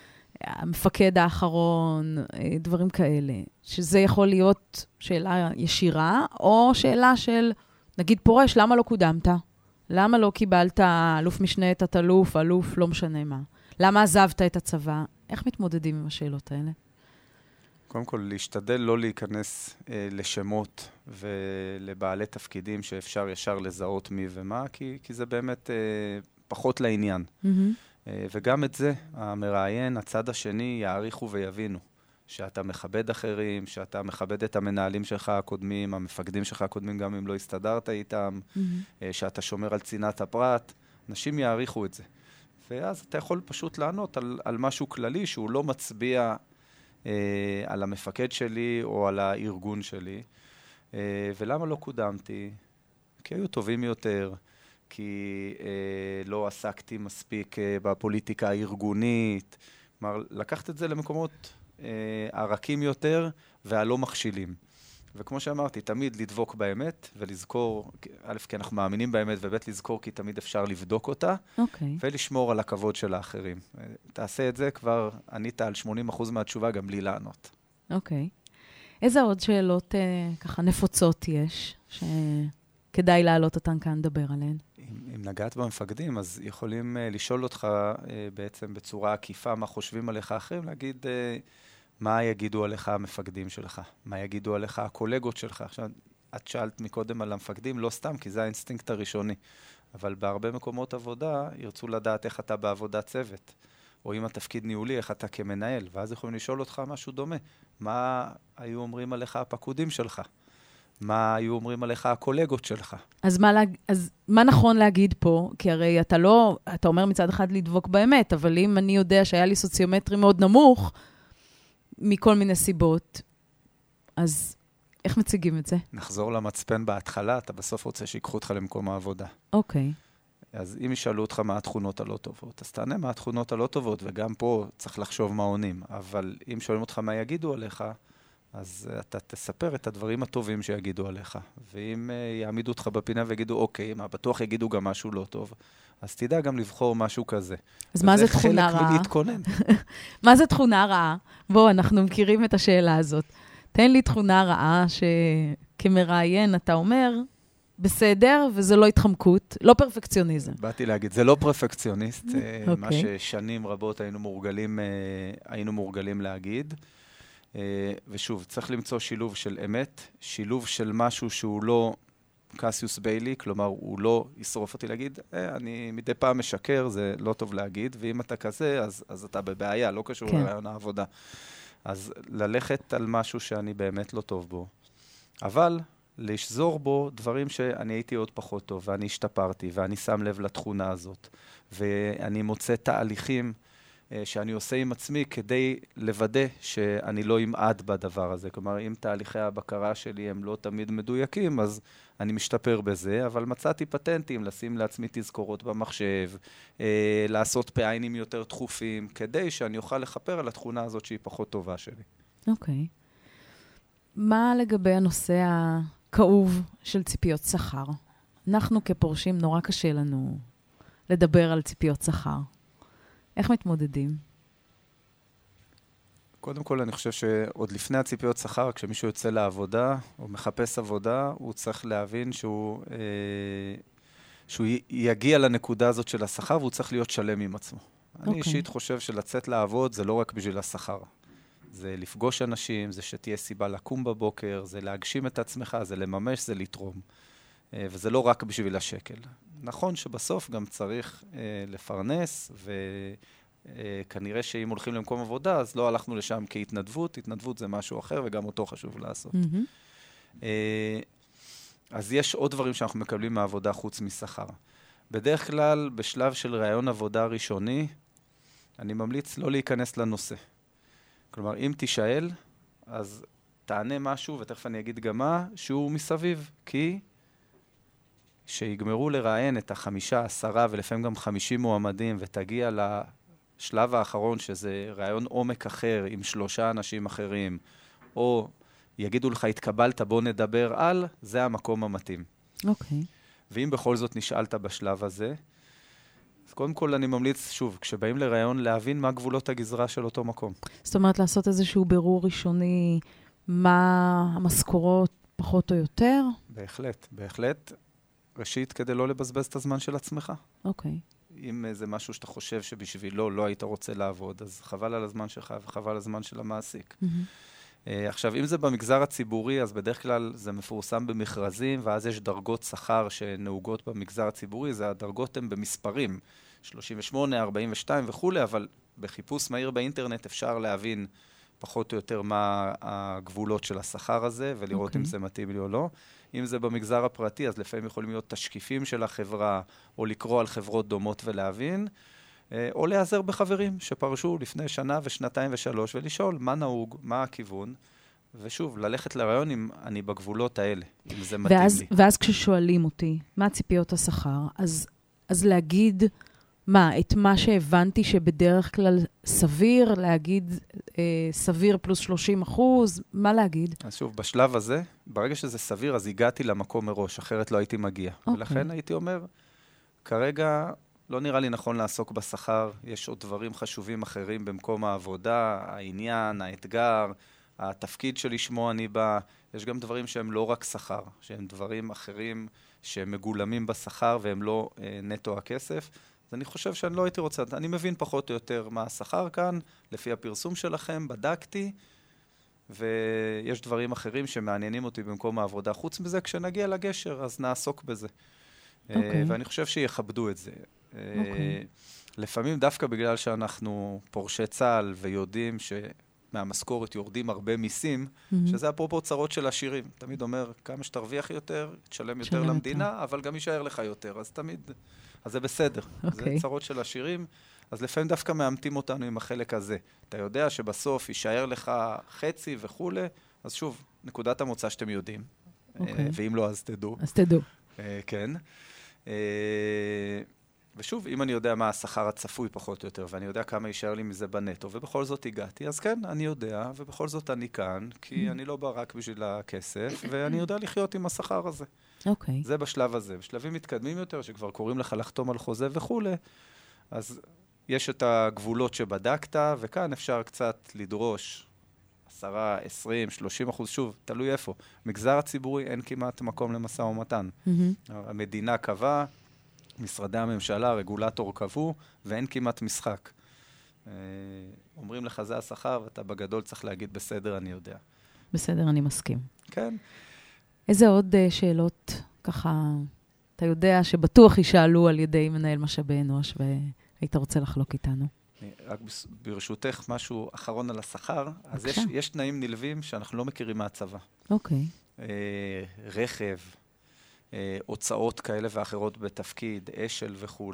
[SPEAKER 2] המפקד האחרון, דברים כאלה. שזה יכול להיות שאלה ישירה, או שאלה של, נגיד פורש, למה לא קודמת? למה לא קיבלת אלוף משנה, תת-אלוף, אלוף, לא משנה מה? למה עזבת את הצבא? איך מתמודדים עם השאלות האלה?
[SPEAKER 5] קודם כל, להשתדל לא להיכנס לשמות ולבעלי תפקידים שאפשר ישר לזהות מי ומה, כי זה באמת פחות לעניין. וגם את זה, המראיין, הצד השני, יעריכו ויבינו. שאתה מכבד אחרים, שאתה מכבד את המנהלים שלך הקודמים, המפקדים שלך הקודמים, גם אם לא הסתדרת איתם, שאתה שומר על צנעת הפרט. אנשים יעריכו את זה. ואז אתה יכול פשוט לענות על משהו כללי שהוא לא מצביע על המפקד שלי או על הארגון שלי. ולמה לא קודמתי? כי היו טובים יותר, כי לא עסקתי מספיק בפוליטיקה הארגונית. כלומר, לקחת את זה למקומות ערקים יותר והלא מכשילים. וכמו שאמרתי, תמיד לדבוק באמת ולזכור, א', כי אנחנו מאמינים באמת, וב', לזכור כי תמיד אפשר לבדוק אותה, ולשמור על הכבוד של האחרים. תעשה את זה, כבר ענית על 80% מהתשובה גם בלי לענות.
[SPEAKER 2] איזה עוד שאלות ככה נפוצות יש, כדאי להעלות אותן כאן, לדבר עליהן?
[SPEAKER 5] אם נגעת במפקדים, אז יכולים לשאול אותך בעצם בצורה עקיפה מה חושבים עליך אחרים, להגיד מה יגידו עליך המפקדים שלך, מה יגידו עליך הקולגות שלך. עכשיו, את שאלת מקודם על המפקדים, לא סתם, כי זה האינסטינקט הראשוני. אבל בהרבה מקומות עבודה ירצו לדעת איך אתה בעבודת צוות, או אם התפקיד ניהולי, איך אתה כמנהל, ואז יכולים לשאול אותך משהו דומה. מה היו אומרים עליך הפקודים שלך? מה היו אומרים עליך הקולגות שלך?
[SPEAKER 2] אז מה נכון להגיד פה? כי הרי אתה אומר מצד אחד לדבוק באמת, אבל אם אני יודע שהיה לי סוציומטרי מאוד נמוך, מכל מיני סיבות, אז איך מציגים את זה?
[SPEAKER 5] נחזור למצפן בהתחלה, אתה בסוף רוצה שיקחו אותך למקום העבודה.
[SPEAKER 2] אוקיי.
[SPEAKER 5] אז אם ישאלו אותך מה התכונות הלא טובות, אז תענה מה התכונות הלא טובות, וגם פה צריך לחשוב מה עונים. אבל אם שואלים אותך מה יגידו עליך, אז אתה תספר את הדברים הטובים שיגידו עליך. ואם יעמידו אותך בפינה ויגידו, אוקיי, מה בטוח יגידו גם משהו לא טוב, אז תדע גם לבחור משהו כזה.
[SPEAKER 2] אז מה זה תכונה רעה?
[SPEAKER 5] וזה חלק מלהתכונן.
[SPEAKER 2] מה זה תכונה רעה? בואו, אנחנו מכירים את השאלה הזאת. תן לי תכונה רעה שכמראיין אתה אומר, בסדר, וזה לא התחמקות, לא פרפקציוניזם.
[SPEAKER 5] באתי להגיד, זה לא פרפקציוניסט, מה ששנים רבות היינו מורגלים להגיד. ושוב, צריך למצוא שילוב של אמת, שילוב של משהו שהוא לא קסיוס ביילי, כלומר, הוא לא ישרוף אותי להגיד, אני מדי פעם משקר, זה לא טוב להגיד, ואם אתה כזה, אז אתה בבעיה, לא קשור לרעיון העבודה. אז ללכת על משהו שאני באמת לא טוב בו, אבל לשזור בו דברים שאני הייתי עוד פחות טוב, ואני השתפרתי, ואני שם לב לתכונה הזאת, ואני מוצא תהליכים שאני עושה עם עצמי כדי לוודא שאני לא אמעד בדבר הזה. כלומר, אם תהליכי הבקרה שלי הם לא תמיד מדויקים, אז אני משתפר בזה, אבל מצאתי פטנטים לשים לעצמי תזכורות במחשב, לעשות פעיינים יותר תכופים, כדי שאני אוכל לחפר על התכונה הזאת שהיא פחות טובה שלי.
[SPEAKER 2] אוקיי. מה לגבי הנושא הכאוב של ציפיות שכר? אנחנו כפורשים נורא קשה לנו לדבר על ציפיות שכר. איך מתמודדים?
[SPEAKER 5] קודם כל, אני חושב שעוד לפני הציפיות שכר, כשמישהו יוצא לעבודה או מחפש עבודה, הוא צריך להבין שהוא יגיע לנקודה הזאת של השכר, והוא צריך להיות שלם עם עצמו. אני אישית חושב שלצאת לעבוד זה לא רק בשביל השכר. זה לפגוש אנשים, זה שתהיה סיבה לקום בבוקר, זה להגשים את עצמך, זה לממש, זה לתרום. וזה לא רק בשביל השקל. נכון שבסוף גם צריך לפרנס, וכנראה שאם הולכים למקום עבודה, אז לא הלכנו לשם כהתנדבות, התנדבות זה משהו אחר, וגם אותו חשוב לעשות. אז יש עוד דברים שאנחנו מקבלים מהעבודה חוץ משכר. בדרך כלל, בשלב של רעיון עבודה ראשוני, אני ממליץ לא להיכנס לנושא. כלומר, אם תשאל, אז תענה משהו, ותכף אני אגיד גם מה, שהוא מסביב, כי שיגמרו לראיין את 5, 10 ולפעמים גם 50 מועמדים, ותגיע לשלב האחרון שזה רעיון עומק אחר עם 3 אנשים אחרים, או יגידו לך, התקבלת, בוא נדבר על, זה המקום המתאים.
[SPEAKER 2] אוקיי.
[SPEAKER 5] ואם בכל זאת נשאלת בשלב הזה, אז קודם כל אני ממליץ, שוב, כשבאים לרעיון, להבין מה גבולות הגזרה של אותו מקום.
[SPEAKER 2] זאת אומרת, לעשות איזשהו בירור ראשוני, מה המשכורות פחות או יותר?
[SPEAKER 5] בהחלט, בהחלט. ראשית, כדי לא לבזבז את הזמן של עצמך.
[SPEAKER 2] אוקיי.
[SPEAKER 5] אם זה משהו שאתה חושב שבשבילו לא היית רוצה לעבוד, אז חבל על הזמן שלך וחבל על הזמן של המעסיק. עכשיו, אם זה במגזר הציבורי, אז בדרך כלל זה מפורסם במכרזים, ואז יש דרגות שכר שנהוגות במגזר הציבורי, זה הדרגות הן במספרים, 38, 42 וכו', אבל בחיפוש מהיר באינטרנט אפשר להבין פחות או יותר מה הגבולות של השכר הזה, ולראות אם זה מתאים לי או לא. אם זה במגזר הפרטי, אז לפעמים יכולים להיות תשקיפים של החברה, או לקרוא על חברות דומות ולהבין, או להיעזר בחברים שפרשו לפני שנה ושנתיים ושלוש, ולשאול מה נהוג, מה הכיוון, ושוב, ללכת לרעיון אם אני בגבולות האלה, אם זה מתאים לי.
[SPEAKER 2] ואז כששואלים אותי, מה ציפיות השכר, אז להגיד מה, את מה שהבנתי שבדרך כלל סביר, להגיד סביר פלוס 30%, מה להגיד?
[SPEAKER 5] אז שוב, בשלב הזה, ברגע שזה סביר, אז הגעתי למקום מראש, אחרת לא הייתי מגיע. ולכן הייתי אומר, כרגע לא נראה לי נכון לעסוק בשכר, יש עוד דברים חשובים אחרים במקום העבודה, העניין, האתגר, התפקיד שלשמו אני בא, יש גם דברים שהם לא רק שכר, שהם דברים אחרים שהם מגולמים בשכר והם לא נטו הכסף. אז אני חושב שאני לא הייתי רוצה, אני מבין פחות או יותר מה השכר כאן, לפי הפרסום שלכם, בדקתי, ויש דברים אחרים שמעניינים אותי במקום העבודה. חוץ מזה, כשנגיע לגשר, אז נעסוק בזה. ואני חושב שיכבדו את זה. לפעמים דווקא בגלל שאנחנו פורשי צה"ל ויודעים שמהמשכורת יורדים הרבה מיסים, שזה אפרופו צרות של עשירים. תמיד אומר, כמה שתרוויח יותר, תשלם יותר למדינה, אבל גם יישאר לך יותר. אז תמיד, אז זה בסדר. זה צרות של עשירים. אז לפעמים דווקא מאמתים אותנו עם החלק הזה. אתה יודע שבסוף יישאר לך חצי וכו', אז שוב, נקודת המוצא שאתם יודעים. ואם לא, אז תדעו.
[SPEAKER 2] אז תדעו.
[SPEAKER 5] כן. ושוב, אם אני יודע מה השכר הצפוי פחות או יותר, ואני יודע כמה יישאר לי מזה בנטו, ובכל זאת הגעתי, אז כן, אני יודע, ובכל זאת אני כאן, כי אני לא בא רק בשביל הכסף, ואני יודע לחיות עם השכר הזה.
[SPEAKER 2] אוקיי.
[SPEAKER 5] זה בשלב הזה. בשלבים מתקדמים יותר, שכבר קוראים לך לחתום על חוזה וכו', אז יש את הגבולות שבדקת, וכאן אפשר קצת לדרוש 10, 20, 30%, שוב, תלוי איפה. מגזר הציבורי אין כמעט מקום למשא ומתן. המדינה קבעה, משרדי הממשלה, הרגולטור קבעו, ואין כמעט משחק. אומרים לך, זה השכר, ואתה בגדול צריך להגיד, בסדר, אני יודע.
[SPEAKER 2] בסדר, אני מסכים.
[SPEAKER 5] כן.
[SPEAKER 2] איזה עוד שאלות, ככה, אתה יודע שבטוח יישאלו על ידי מנהל משאבי אנוש, והיית רוצה לחלוק איתנו?
[SPEAKER 5] רק ברשותך משהו אחרון על השכר, אז יש תנאים נלווים שאנחנו לא מכירים מהצבא.
[SPEAKER 2] אוקיי.
[SPEAKER 5] רכב, הוצאות כאלה ואחרות בתפקיד, אשל וכו'.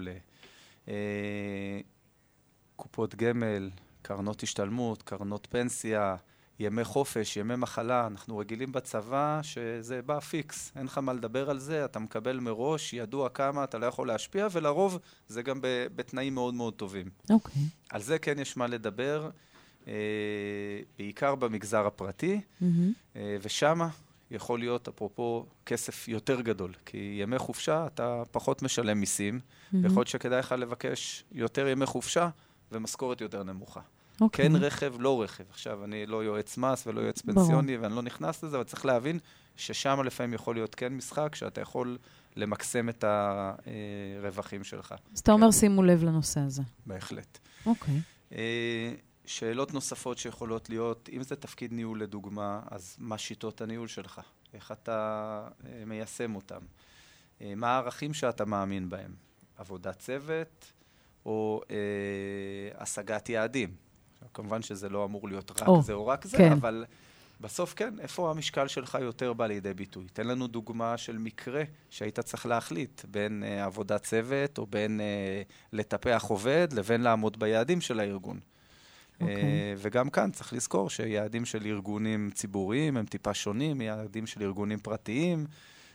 [SPEAKER 5] קופות גמל, קרנות השתלמות, קרנות פנסיה, ימי חופש, ימי מחלה. אנחנו רגילים בצבא שזה בא פיקס. אין לך מה לדבר על זה, אתה מקבל מראש, ידוע כמה, אתה לא יכול להשפיע, ולרוב זה גם בתנאים מאוד מאוד טובים.
[SPEAKER 2] אוקיי.
[SPEAKER 5] על זה כן יש מה לדבר, בעיקר במגזר הפרטי, ושמה יכול להיות, אפרופו, כסף יותר גדול, כי ימי חופשה אתה פחות משלם מיסים, ויכול להיות שכדאי לך לבקש יותר ימי חופשה ומשכורת יותר נמוכה. כן רכב, לא רכב. עכשיו, אני לא יועץ מס ולא יועץ פנסיוני, ואני לא נכנס לזה, אבל צריך להבין ששם לפעמים יכול להיות כן משחק, שאתה יכול למקסם את הרווחים שלך.
[SPEAKER 2] אז אתה אומר, שימו לב לנושא הזה.
[SPEAKER 5] בהחלט.
[SPEAKER 2] אוקיי.
[SPEAKER 5] שאלות נוספות שיכולות להיות, אם זה תפקיד ניהול לדוגמה, אז מה שיטות הניהול שלך? איך אתה מיישם אותם? מה הערכים שאתה מאמין בהם? עבודת צוות או השגת יעדים? כמובן שזה לא אמור להיות רק זה או רק זה, אבל בסוף כן, איפה המשקל שלך יותר בא לידי ביטוי? תן לנו דוגמה של מקרה שהיית צריך להחליט בין עבודת צוות או בין לטפח עובד לבין לעמוד ביעדים של הארגון. וגם כאן צריך לזכור שיעדים של ארגונים ציבוריים הם טיפה שונים, יעדים של ארגונים פרטיים,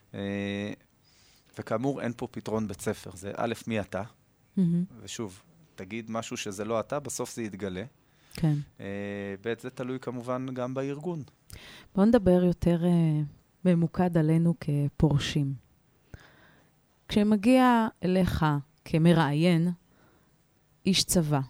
[SPEAKER 5] וכאמור אין פה פתרון בית ספר, זה א' מי אתה, ושוב, תגיד משהו שזה לא אתה, בסוף זה יתגלה.
[SPEAKER 2] כן.
[SPEAKER 5] ב' זה תלוי כמובן גם בארגון.
[SPEAKER 2] בואו נדבר יותר ממוקד עלינו כפורשים. כשמגיע אליך כמראיין, איש צבא,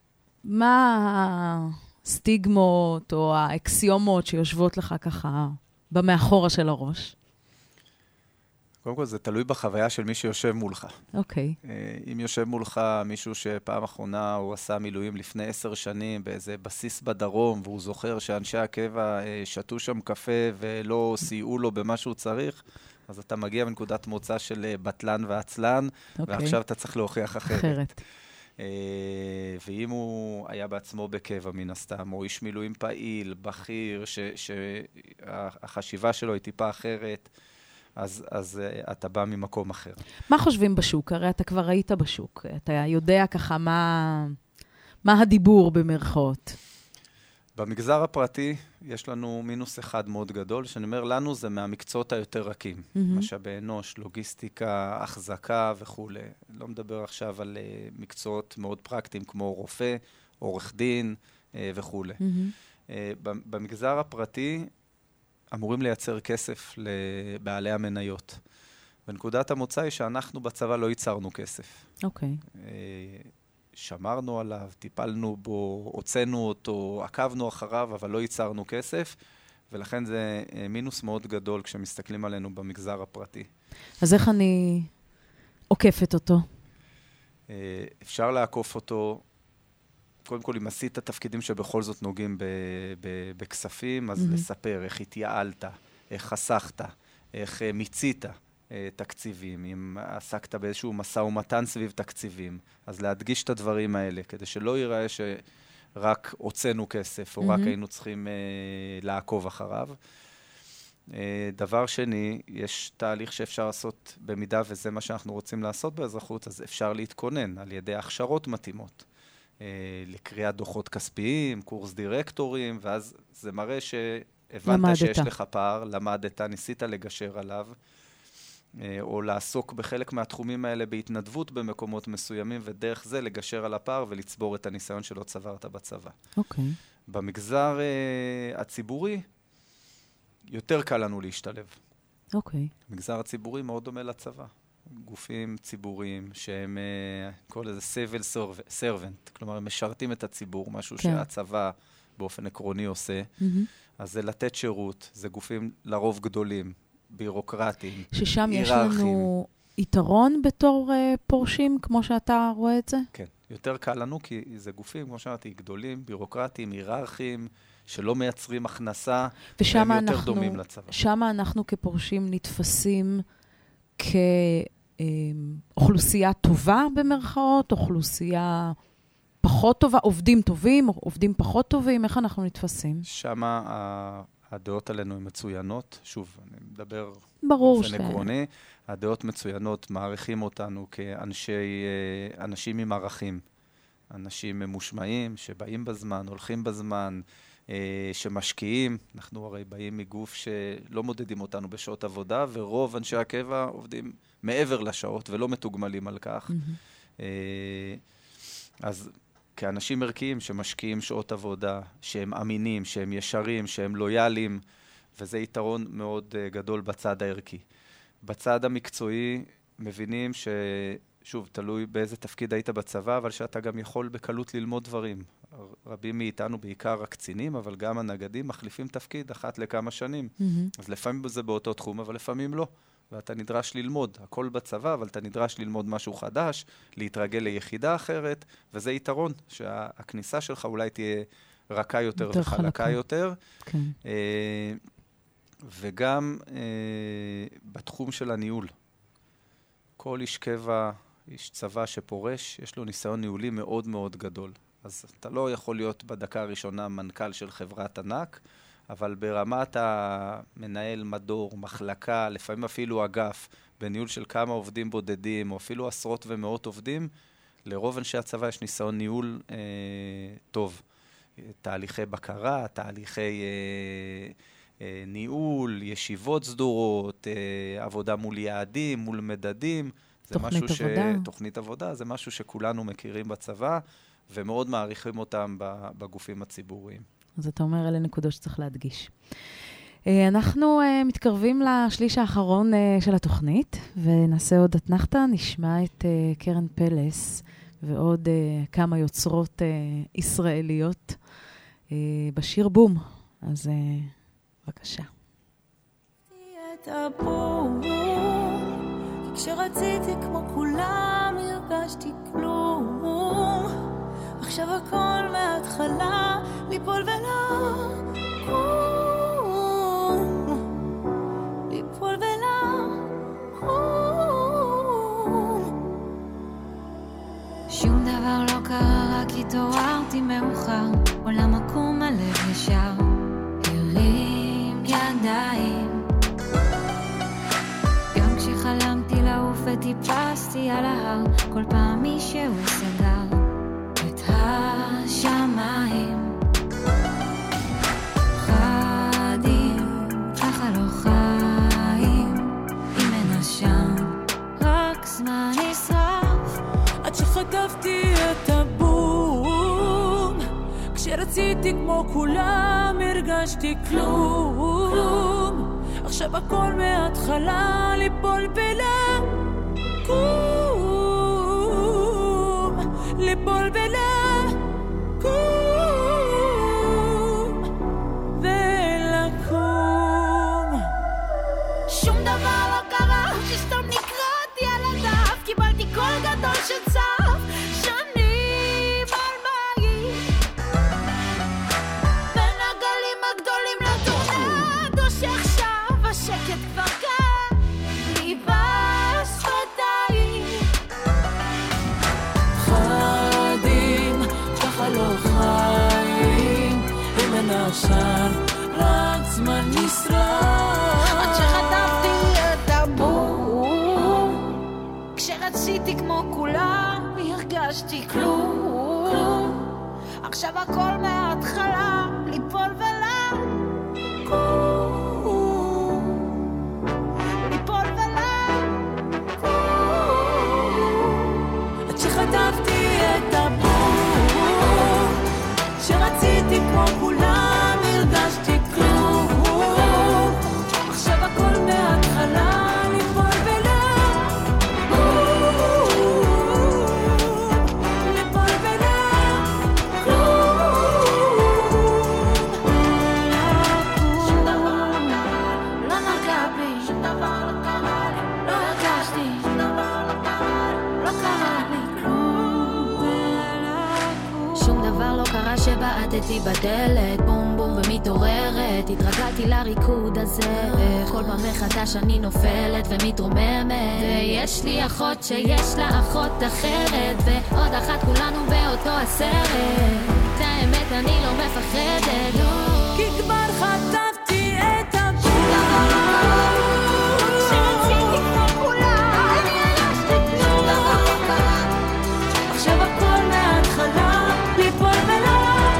[SPEAKER 2] מה הסטיגמות או האקסיומות שיושבות לך ככה במאחורה של הראש?
[SPEAKER 5] קודם כל, זה תלוי בחוויה של מי שיושב מולך.
[SPEAKER 2] אוקיי.
[SPEAKER 5] אם יושב מולך מישהו שפעם אחרונה הוא עשה מילואים לפני 10 שנים באיזה בסיס בדרום, והוא זוכר שאנשי הקבע שתו שם קפה ולא סייעו לו במה שהוא צריך, אז אתה מגיע מנקודת מוצא של בטלן ועצלן, ועכשיו אתה צריך להוכיח אחרת. ואם הוא היה בעצמו בקבע מן הסתם, או איש מילואים פעיל, בכיר, שהחשיבה שלו היא טיפה אחרת, אז אתה בא ממקום אחר.
[SPEAKER 2] מה חושבים בשוק? הרי אתה כבר ראית בשוק. אתה יודע ככה מה הדיבור במרכאות.
[SPEAKER 5] במגזר הפרטי יש לנו מינוס אחד מאוד גדול, שאני אומר לנו זה מהמקצועות היותר רכים. משאבי אנוש, לוגיסטיקה, החזקה וכו'. לא מדבר עכשיו על מקצועות מאוד פרקטיים כמו רופא, עורך דין וכו'. במגזר הפרטי אמורים לייצר כסף לבעלי המניות. ונקודת המוצא היא שאנחנו בצבא לא ייצרנו כסף.
[SPEAKER 2] אוקיי.
[SPEAKER 5] שמרנו עליו, טיפלנו בו, הוצאנו אותו, עקבנו אחריו, אבל לא ייצרנו כסף. ולכן זה מינוס מאוד גדול כשמסתכלים עלינו במגזר הפרטי.
[SPEAKER 2] אז איך אני עוקפת אותו?
[SPEAKER 5] אפשר לעקוף אותו, קודם כל, אם עשית תפקידים שבכל זאת נוגעים בכספים, אז לספר איך התייעלת, איך חסכת, איך מיצית תקציבים, אם עסקת באיזשהו מסע ומתן סביב תקציבים, אז להדגיש את הדברים האלה, כדי שלא ייראה שרק הוצאנו כסף, או רק היינו צריכים לעקוב אחריו. דבר שני, יש תהליך שאפשר לעשות במידה, וזה מה שאנחנו רוצים לעשות באזרחות, אז אפשר להתכונן על ידי הכשרות מתאימות. לקריאת דוחות כספיים, קורס דירקטורים, ואז זה מראה שהבנת שיש לך פער, למדת, ניסית לגשר עליו, או לעסוק בחלק מהתחומים האלה בהתנדבות במקומות מסוימים, ודרך זה לגשר על הפער ולצבור את הניסיון שלא צברת בצבא.
[SPEAKER 2] אוקיי.
[SPEAKER 5] במגזר הציבורי, יותר קל לנו להשתלב.
[SPEAKER 2] אוקיי.
[SPEAKER 5] המגזר הציבורי מאוד דומה לצבא. גופים ציבוריים שהם, קורא לזה civil servant, כלומר, הם משרתים את הציבור, משהו שהצבא באופן עקרוני עושה. אז זה לתת שירות, זה גופים לרוב גדולים, בירוקרטיים,
[SPEAKER 2] ששם יש לנו יתרון בתור פורשים, כמו שאתה רואה את זה?
[SPEAKER 5] כן, יותר קל לנו, כי זה גופים, כמו שאמרתי, גדולים, בירוקרטיים, היררכיים, שלא מייצרים הכנסה, והם יותר דומים לצבא.
[SPEAKER 2] שם אנחנו כפורשים נתפסים כאוכלוסייה טובה במרכאות, אוכלוסייה פחות טובה, עובדים טובים, עובדים פחות טובים, איך אנחנו נתפסים?
[SPEAKER 5] שם הדעות עלינו הן מצוינות, שוב, אני מדבר
[SPEAKER 2] באופן
[SPEAKER 5] עקרוני, הדעות מצוינות, מעריכים אותנו כאנשים עם ערכים, אנשים ממושמעים, שבאים בזמן, הולכים בזמן, שמשקיעים. אנחנו הרי באים מגוף שלא מודדים אותנו בשעות עבודה, ורוב אנשי הקבע עובדים מעבר לשעות ולא מתוגמלים על כך. אז כאנשים ערכיים שמשקיעים שעות עבודה, שהם אמינים, שהם ישרים, שהם לויאליים, וזה יתרון מאוד גדול בצד הערכי. בצד המקצועי מבינים שוב, תלוי באיזה תפקיד היית בצבא, אבל שאתה גם יכול בקלות ללמוד דברים. רבים מאיתנו, בעיקר הקצינים, אבל גם הנגדים, מחליפים תפקיד אחת לכמה שנים. אז לפעמים זה באותו תחום, אבל לפעמים לא. ואתה נדרש ללמוד. הכל בצבא, אבל אתה נדרש ללמוד משהו חדש, להתרגל ליחידה אחרת, וזה יתרון, שהכניסה שלך אולי תהיה רכה יותר וחלקה יותר.
[SPEAKER 2] כן.
[SPEAKER 5] וגם בתחום של הניהול. כל איש קבע, איש צבא שפורש, יש לו ניסיון ניהולי מאוד מאוד גדול. אז אתה לא יכול להיות בדקה הראשונה מנכ"ל של חברת ענק, אבל ברמת המנהל מדור, מחלקה, לפעמים אפילו אגף, בניהול של כמה עובדים בודדים, או אפילו עשרות ומאות עובדים, לרוב אנשי הצבא יש ניסיון ניהול טוב. תהליכי בקרה, תהליכי ניהול, ישיבות סדורות, עבודה מול יעדים, מול מדדים. תוכנית עבודה, זה משהו שכולנו מכירים בצבא, ומאוד מעריכים אותם בגופים הציבוריים.
[SPEAKER 2] אז אתה אומר, אלה נקודות שצריך להדגיש. אנחנו מתקרבים לשליש האחרון של התוכנית, ונעשה עוד אתנחתה, נשמע את קרן פלס, ועוד כמה יוצרות ישראליות בשיר בום. אז בבקשה.
[SPEAKER 6] את הבום, כשרציתי כמו כולם הרגשתי כלום, עכשיו הכל מההתחלה ליפול ולקום, ליפול ולקום. שום דבר לא קרה רק התעוררתי מאוחר, עולם עקום הלב ישר הרים ידיים, גם כשחלמתי לעוף וטיפסתי על ההר, כל פעם מישהו סגר את השמיים. חדים, ככה לא חיים, אם אין אשם, רק זמן נשרף. עד שחטפתי את הבום, כשרציתי כמו כולם הרגשתי כלום, עכשיו הכל מההתחלה ליפול ולקום, ליפול ולקום ולקום.
[SPEAKER 7] נוסר, רק זמן נשרף.
[SPEAKER 6] עד שחטפתי את הבום, כשרציתי כמו כולם, הרגשתי כלום. עכשיו הכל מההתחלה, ליפול ולקום. ליפול ולקום.
[SPEAKER 7] עד שחטפתי את הבום, כשרציתי כמו כולם, הרגשתי כלום. עכשיו הכל מההתחלה, ליפול
[SPEAKER 6] שבעטתי בדלת, בום בום ומתעוררת, התרגלתי לריקוד הזה, כל פעם מחדש אני נופלת ומתרוממת, ויש לי אחות שיש לה אחות אחרת, ועוד אחת כולנו באותו הסרט, את האמת אני לא מפחדת, לא,
[SPEAKER 7] כי כבר חטפתי את הבום,
[SPEAKER 6] כשרציתי כמו כולם, אני הרגשתי כלום,
[SPEAKER 7] עכשיו הכל מההתחלה, ליפול ולקום.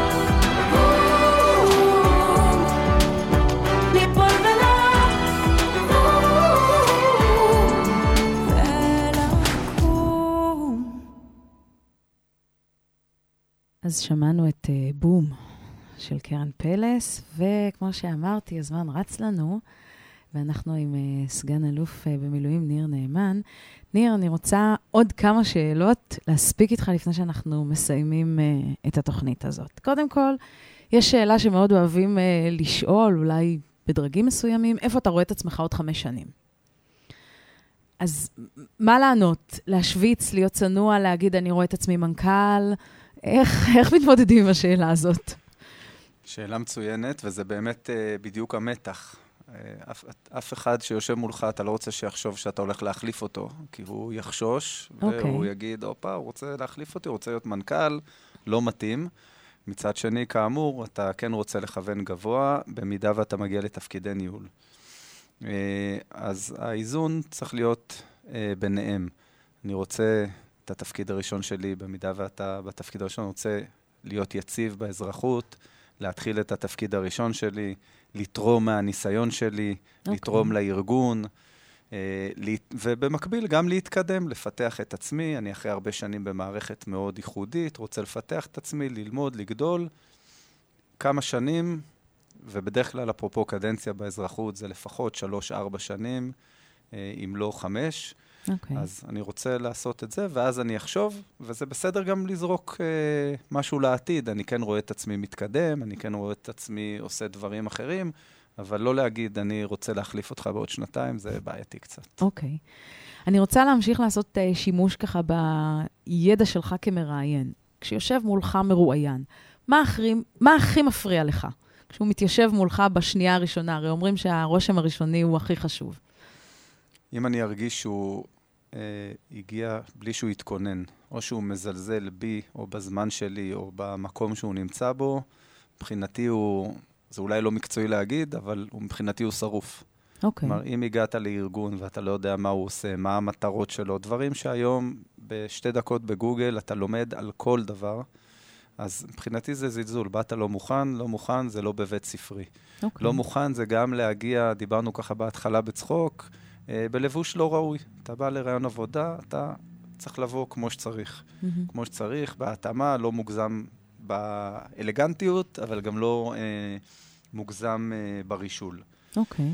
[SPEAKER 2] אז שמענו את בום של קרן פלס, וכמו שאמרתי, הזמן רץ לנו, ואנחנו עם סגן אלוף במילואים ניר נאמן. ניר, אני רוצה עוד כמה שאלות להספיק איתך לפני שאנחנו מסיימים את התוכנית הזאת. קודם כל, יש שאלה שמאוד אוהבים לשאול, אולי בדרגים מסוימים, איפה אתה רואה את עצמך עוד 5 שנים? אז מה לענות? להשוויץ, להיות צנוע, להגיד אני רואה את עצמי מנכ"ל? איך מתמודדים עם השאלה הזאת?
[SPEAKER 5] שאלה מצוינת, וזה באמת בדיוק המתח. אף אחד שיושב מולך, אתה לא רוצה שיחשוב שאתה הולך להחליף אותו, כי הוא יחשוש, והוא יגיד, אופה, הוא רוצה להחליף אותי, הוא רוצה להיות מנכ"ל, לא מתאים. מצד שני, כאמור, אתה כן רוצה לכוון גבוה, במידה ואתה מגיע לתפקידי ניהול. אז האיזון צריך להיות ביניהם. אני רוצה את התפקיד הראשון שלי, במידה ואתה בתפקיד הראשון רוצה להיות יציב באזרחות, להתחיל את התפקיד הראשון שלי, לתרום מהניסיון שלי, לתרום לארגון, ובמקביל גם להתקדם, לפתח את עצמי. אני אחרי הרבה שנים במערכת מאוד ייחודית, רוצה לפתח את עצמי, ללמוד, לגדול. כמה שנים, ובדרך כלל אפרופו קדנציה באזרחות, זה לפחות 3-4 שנים, אם לא 5. אז אני רוצה לעשות את זה, ואז אני אחשוב, וזה בסדר גם לזרוק משהו לעתיד. אני כן רואה את עצמי מתקדם, אני כן רואה את עצמי עושה דברים אחרים, אבל לא להגיד, אני רוצה להחליף אותך בעוד 2, זה בעייתי קצת.
[SPEAKER 2] אוקיי. אני רוצה להמשיך לעשות שימוש ככה בידע שלך כמראיין. כשיושב מולך מרואיין, מה הכי מפריע לך? כשהוא מתיישב מולך בשנייה הראשונה, הרי אומרים שהרושם הראשוני הוא הכי חשוב.
[SPEAKER 5] אם אני ארגיש שהוא הגיע בלי שהוא יתכונן, או שהוא מזלזל בי, או בזמן שלי, או במקום שהוא נמצא בו, מבחינתי זה אולי לא מקצועי להגיד, אבל מבחינתי הוא שרוף.
[SPEAKER 2] אוקיי.
[SPEAKER 5] כלומר, אם הגעת לארגון ואתה לא יודע מה הוא עושה, מה המטרות שלו, דברים שהיום ב2 דקות בגוגל אתה לומד על כל דבר, אז מבחינתי זה זלזול. באת לא מוכן, זה לא בבית ספרי.
[SPEAKER 2] אוקיי.
[SPEAKER 5] לא מוכן זה גם להגיע, דיברנו ככה בהתחלה בצחוק, בלבוש לא ראוי. אתה בא לרעיון עבודה, אתה צריך לבוא כמו שצריך. כמו שצריך, בהתאמה, לא מוגזם באלגנטיות, אבל גם לא מוגזם ברישול.
[SPEAKER 2] אוקיי.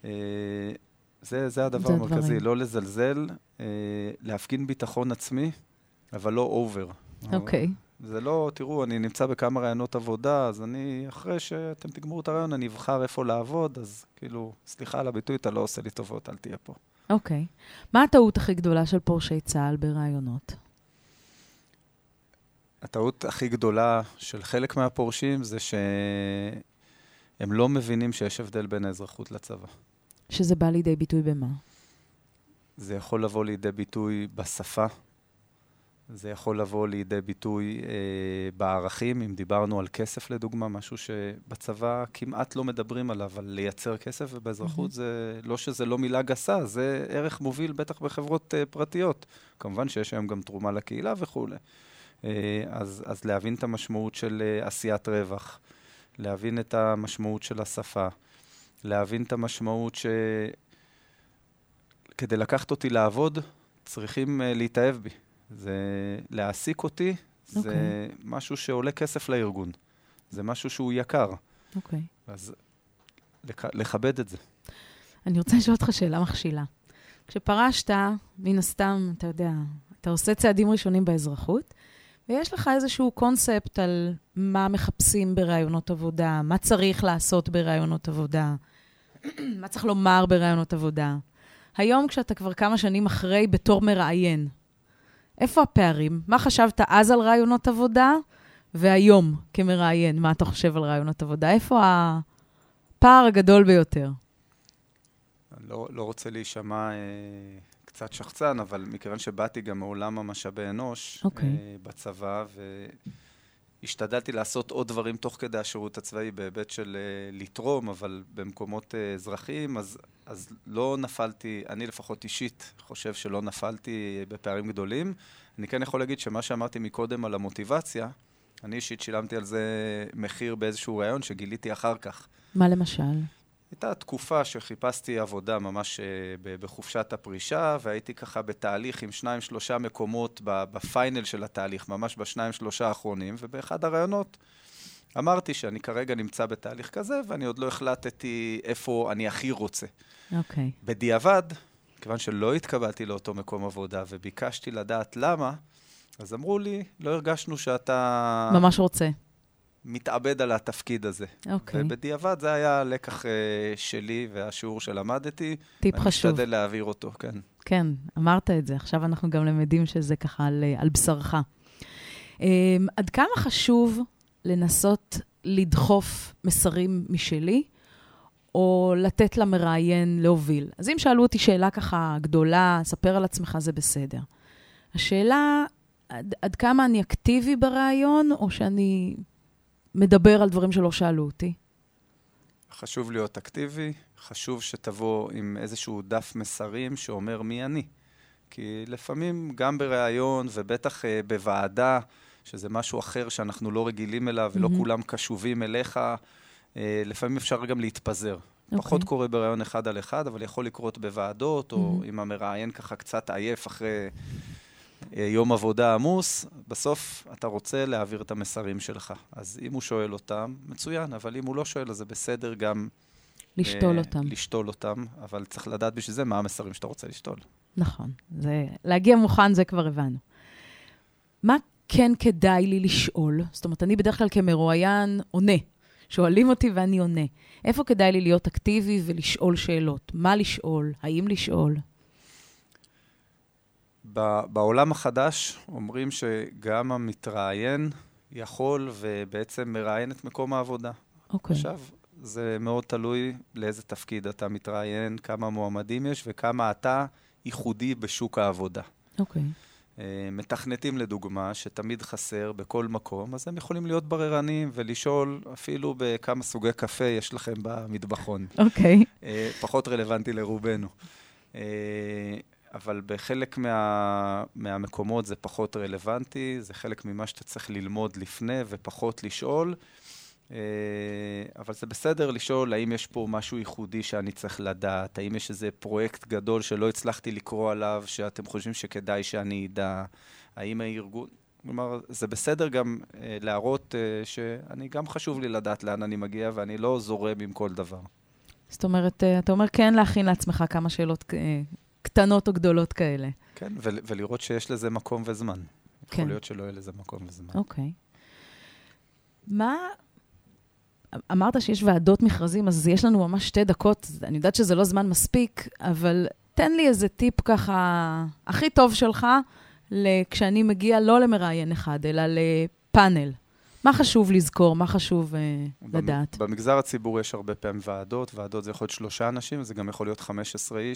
[SPEAKER 5] זה הדבר המרכזי, לא לזלזל, להפגין ביטחון עצמי, אבל לא אובר.
[SPEAKER 2] אוקיי.
[SPEAKER 5] זה לא, תראו, אני נמצא בכמה רעיונות עבודה, אז אני, אחרי שאתם תגמרו את הרעיון, אני אבחר איפה לעבוד, אז כאילו, סליחה על הביטוי, אתה לא עושה לי טובות, אל תהיה פה.
[SPEAKER 2] אוקיי. מה הטעות הכי גדולה של פורשי צה"ל ברעיונות?
[SPEAKER 5] הטעות הכי גדולה של חלק מהפורשים זה שהם לא מבינים שיש הבדל בין האזרחות לצבא.
[SPEAKER 2] שזה בא לידי ביטוי במה?
[SPEAKER 5] זה יכול לבוא לידי ביטוי בשפה, זה יכול לבוא לידי ביטוי בערכים, אם דיברנו על כסף לדוגמה, משהו שבצבא כמעט לא מדברים עליו, על לייצר כסף, ובאזרחות זה לא שזה לא מילה גסה, זה ערך מוביל בטח בחברות פרטיות. כמובן שיש היום גם תרומה לקהילה וכו'. אז להבין את המשמעות של עשיית רווח, להבין את המשמעות של השפה, להבין את המשמעות כדי לקחת אותי לעבוד, צריכים להתאהב בי. זה להעסיק אותי, זה משהו שעולה כסף לארגון. זה משהו שהוא יקר. אז לכבד את זה.
[SPEAKER 2] אני רוצה לשאול אותך שאלה מכשילה. כשפרשת, מן הסתם, אתה יודע, אתה עושה צעדים ראשונים באזרחות, ויש לך איזשהו קונספט על מה מחפשים ברעיונות עבודה, מה צריך לעשות ברעיונות עבודה, מה צריך לומר ברעיונות עבודה. היום, כשאתה כבר כמה שנים אחרי בתור מראיין, איפה הפערים? מה חשבת אז על רעיונות עבודה, והיום כמראיין, מה אתה חושב על רעיונות עבודה? איפה הפער הגדול ביותר?
[SPEAKER 5] אני לא רוצה להישמע קצת שחצן, אבל מכיוון שבאתי גם מעולם המשאבי אנוש בצבא, השתדלתי לעשות עוד דברים תוך כדי השירות הצבאי, בהיבט של לתרום, אבל במקומות אזרחיים, אז לא נפלתי, אני לפחות אישית חושב שלא נפלתי בפערים גדולים. אני כן יכול להגיד שמה שאמרתי מקודם על המוטיבציה, אני אישית שילמתי על זה מחיר באיזשהו רעיון שגיליתי אחר כך.
[SPEAKER 2] מה למשל?
[SPEAKER 5] הייתה תקופה שחיפשתי עבודה ממש בחופשת הפרישה, והייתי ככה בתהליך עם 2-3 מקומות בפיינל של התהליך, ממש ב2-3 האחרונים, ובאחד הרעיונות אמרתי שאני כרגע נמצא בתהליך כזה, ואני עוד לא החלטתי איפה אני הכי רוצה.
[SPEAKER 2] אוקיי.
[SPEAKER 5] בדיעבד, כיוון שלא התקבלתי לאותו מקום עבודה, וביקשתי לדעת למה, אז אמרו לי, לא הרגשנו שאתה
[SPEAKER 2] ממש רוצה.
[SPEAKER 5] מתאבד על התפקיד הזה.
[SPEAKER 2] אוקיי.
[SPEAKER 5] ובדיעבד זה היה הלקח שלי והשיעור שלמדתי.
[SPEAKER 2] טיפ חשוב.
[SPEAKER 5] אני משתדל להעביר אותו, כן.
[SPEAKER 2] כן, אמרת את זה. עכשיו אנחנו גם למדים שזה ככה על בשרך. עד כמה חשוב לנסות לדחוף מסרים משלי, או לתת למראיין להוביל? אז אם שאלו אותי שאלה ככה גדולה, ספר על עצמך, זה בסדר. השאלה, עד כמה אני אקטיבי ברעיון, או שאני מדבר על דברים שלא שאלו אותי?
[SPEAKER 5] חשוב להיות אקטיבי, חשוב שתבוא עם איזשהו דף מסרים שאומר מי אני. כי לפעמים גם ברעיון ובטח בוועדה, שזה משהו אחר שאנחנו לא רגילים אליו ולא כולם קשובים אליך, לפעמים אפשר גם להתפזר. פחות קורה ברעיון אחד על אחד, אבל יכול לקרות בוועדות, או אם המראיין ככה קצת עייף אחרי יום עבודה עמוס, בסוף אתה רוצה להעביר את המסרים שלך. אז אם הוא שואל אותם, מצוין, אבל אם הוא לא שואל, אז זה בסדר גם לשתול אותם, אבל צריך לדעת בשביל זה מה המסרים שאתה רוצה לשתול.
[SPEAKER 2] נכון. להגיע מוכן, זה כבר הבנו. מה כן כדאי לי לשאול? זאת אומרת, אני בדרך כלל כמרואיין עונה. שואלים אותי ואני עונה. איפה כדאי לי להיות אקטיבי ולשאול שאלות? מה לשאול? האם לשאול?
[SPEAKER 5] בעולם החדש אומרים שגם המתראיין יכול ובעצם מראיין את מקום העבודה.
[SPEAKER 2] אוקיי.
[SPEAKER 5] עכשיו, זה מאוד תלוי לאיזה תפקיד אתה מתראיין, כמה מועמדים יש וכמה אתה ייחודי בשוק העבודה.
[SPEAKER 2] אוקיי.
[SPEAKER 5] מתכנתים לדוגמה, שתמיד חסר בכל מקום, אז הם יכולים להיות בררנים ולשאול אפילו בכמה סוגי קפה יש לכם במטבחון.
[SPEAKER 2] אוקיי.
[SPEAKER 5] פחות רלוונטי לרובנו. אבל בחלק מהמקומות זה פחות רלוונטי, זה חלק ממה שאתה צריך ללמוד לפני ופחות לשאול. אבל זה בסדר לשאול האם יש פה משהו ייחודי שאני צריך לדעת, האם יש איזה פרויקט גדול שלא הצלחתי לקרוא עליו, שאתם חושבים שכדאי שאני אדע, האם הארגון, כלומר, זה בסדר גם להראות שאני גם חשוב לי לדעת לאן אני מגיע, ואני לא זורם עם כל דבר.
[SPEAKER 2] זאת אומרת, אתה אומר כן להכין לעצמך כמה שאלות קטנות או גדולות כאלה.
[SPEAKER 5] כן, ולראות שיש לזה מקום וזמן.
[SPEAKER 2] כן.
[SPEAKER 5] יכול להיות שלא יהיה לזה מקום וזמן.
[SPEAKER 2] אוקיי. מה אמרת שיש ועדות מכרזים, אז יש לנו ממש 2 דקות, אני יודעת שזה לא זמן מספיק, אבל תן לי איזה טיפ ככה, הכי טוב שלך, כשאני מגיע לא למראיין אחד, אלא לפאנל. מה חשוב לזכור? מה חשוב לדעת?
[SPEAKER 5] במגזר הציבור יש הרבה פעמים ועדות זה יכול להיות 3 אנשים, זה גם יכול להיות 15 איש.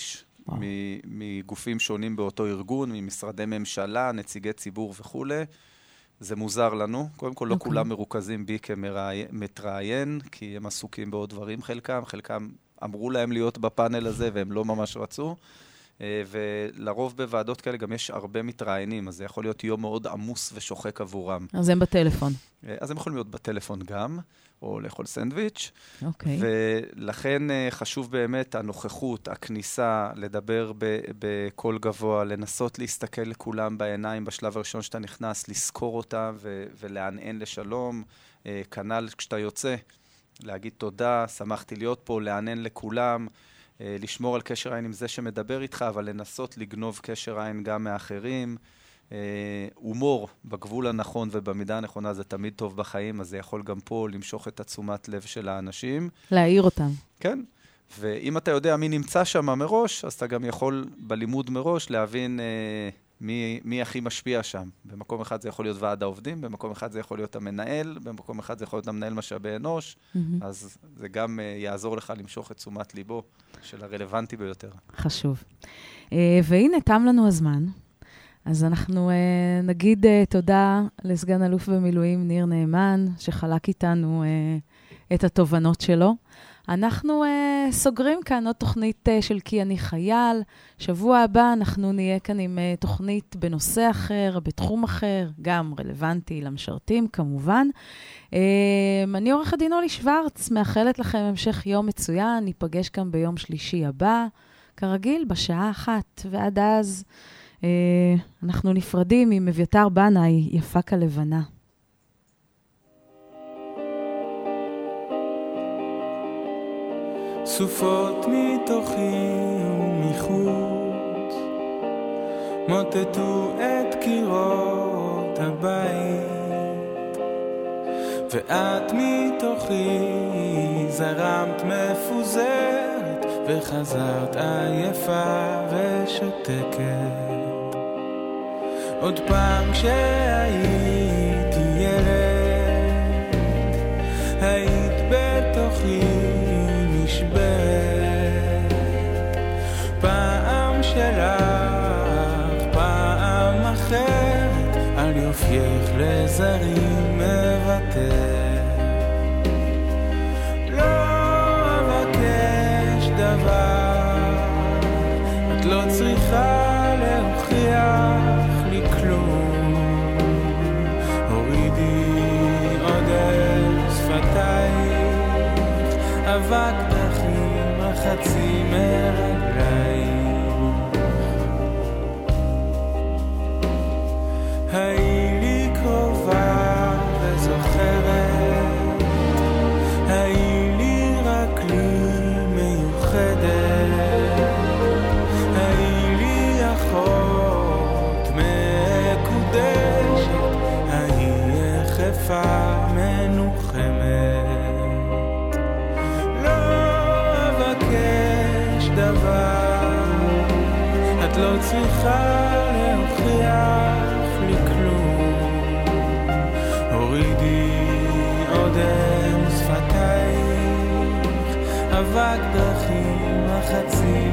[SPEAKER 5] מגופים שונים באותו ארגון, ממשרדי ממשלה, נציגי ציבור וכו'. זה מוזר לנו. קודם כל, לא כולם מרוכזים בי כמתראיין, כי הם עסוקים בעוד דברים חלקם אמרו להם להיות בפאנל הזה, והם לא ממש רצו. ולרוב בוועדות כאלה גם יש הרבה מתראיינים, אז זה יכול להיות יום מאוד עמוס ושוחק עבורם.
[SPEAKER 2] אז הם בטלפון.
[SPEAKER 5] אז הם יכולים להיות בטלפון גם, או לאכול סנדוויץ'.
[SPEAKER 2] אוקיי.
[SPEAKER 5] ולכן חשוב באמת הנוכחות, הכניסה, לדבר בקול גבוה, לנסות להסתכל לכולם בעיניים בשלב הראשון שאתה נכנס, לזכור אותה ולענען לשלום. כנ"ל כשאתה יוצא, להגיד תודה, שמחתי להיות פה, לענען לכולם. לשמור על קשר עין עם זה שמדבר איתך, אבל לנסות לגנוב קשר עין גם מאחרים. הומור בגבול הנכון ובמידה הנכונה זה תמיד טוב בחיים, אז זה יכול גם פה למשוך את התשומת לב של האנשים.
[SPEAKER 2] להעיר אותם.
[SPEAKER 5] כן, ואם אתה יודע מי נמצא שם מראש, אז אתה גם יכול בלימוד מראש להבין מי הכי משפיע שם. במקום אחד זה יכול להיות ועד העובדים, במקום אחד זה יכול להיות המנהל, במקום אחד זה יכול להיות המנהל משאבי אנוש, אז זה גם יעזור לך למשוך את תשומת ליבו של הרלוונטי ביותר.
[SPEAKER 2] חשוב. והנה, תם לנו הזמן. אז אנחנו נגיד תודה לסגן אלוף במילואים ניר נאמן, שחלק איתנו את התובנות שלו. אנחנו סוגרים כאן עוד תוכנית של כי אני חייל. שבוע הבא אנחנו נהיה כאן עם תוכנית בנושא אחר, בתחום אחר, גם רלוונטי למשרתים כמובן. אני עורכת דין אולי שוורץ, מאחלת לכם המשך יום מצוין, ניפגש כאן ביום שלישי הבא, כרגיל בשעה 1, ועד אז אנחנו נפרדים עם אביתר בנאי, יפה כלבנה.
[SPEAKER 8] סופות מתוכי ומחוץ מוטטו את קירות הבית, ואת מתוכי זרמת מפוזרת וחזרת עייפה ושותקת. עוד פעם כשהייתי ילד היית בתוכי נשברת, פעם שלך פעם אחרת, על יופייך לזרים מבטא. לא אבקש דבר, את לא צריכה להוכיח לי כלום. הורידי עוד אל שפתייך, אבק דחים החצי מרגליים. היי לי קרובה וזוכרת, היי לי רק לי מיוחדת, היי לי אחות מקודשת, היי יחפה מנוחמת. לא אבקש דבר, את לא צריכה להוכיח לי כלום. הורידי עודם שפתייך, אבק דרכים החצי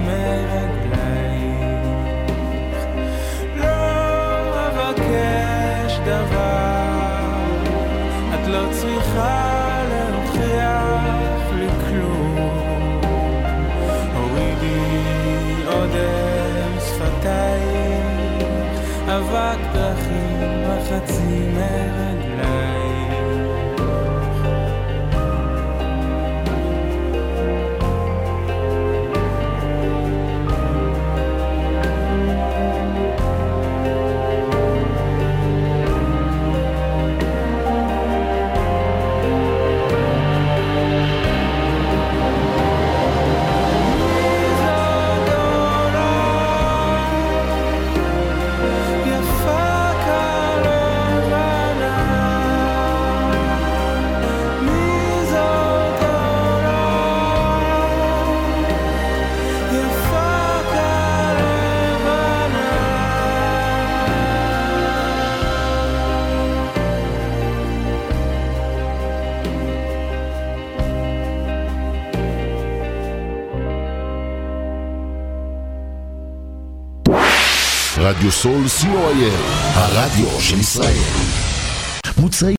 [SPEAKER 8] מרגלייך. לא אבקש דבר, את לא צריכה להוכיח לי כלום. הורידי עודם שפתייך, אבק דרכים החצי מרגלייך.
[SPEAKER 1] רדיו סול co.il, הרדיו של ישראל. מוצרי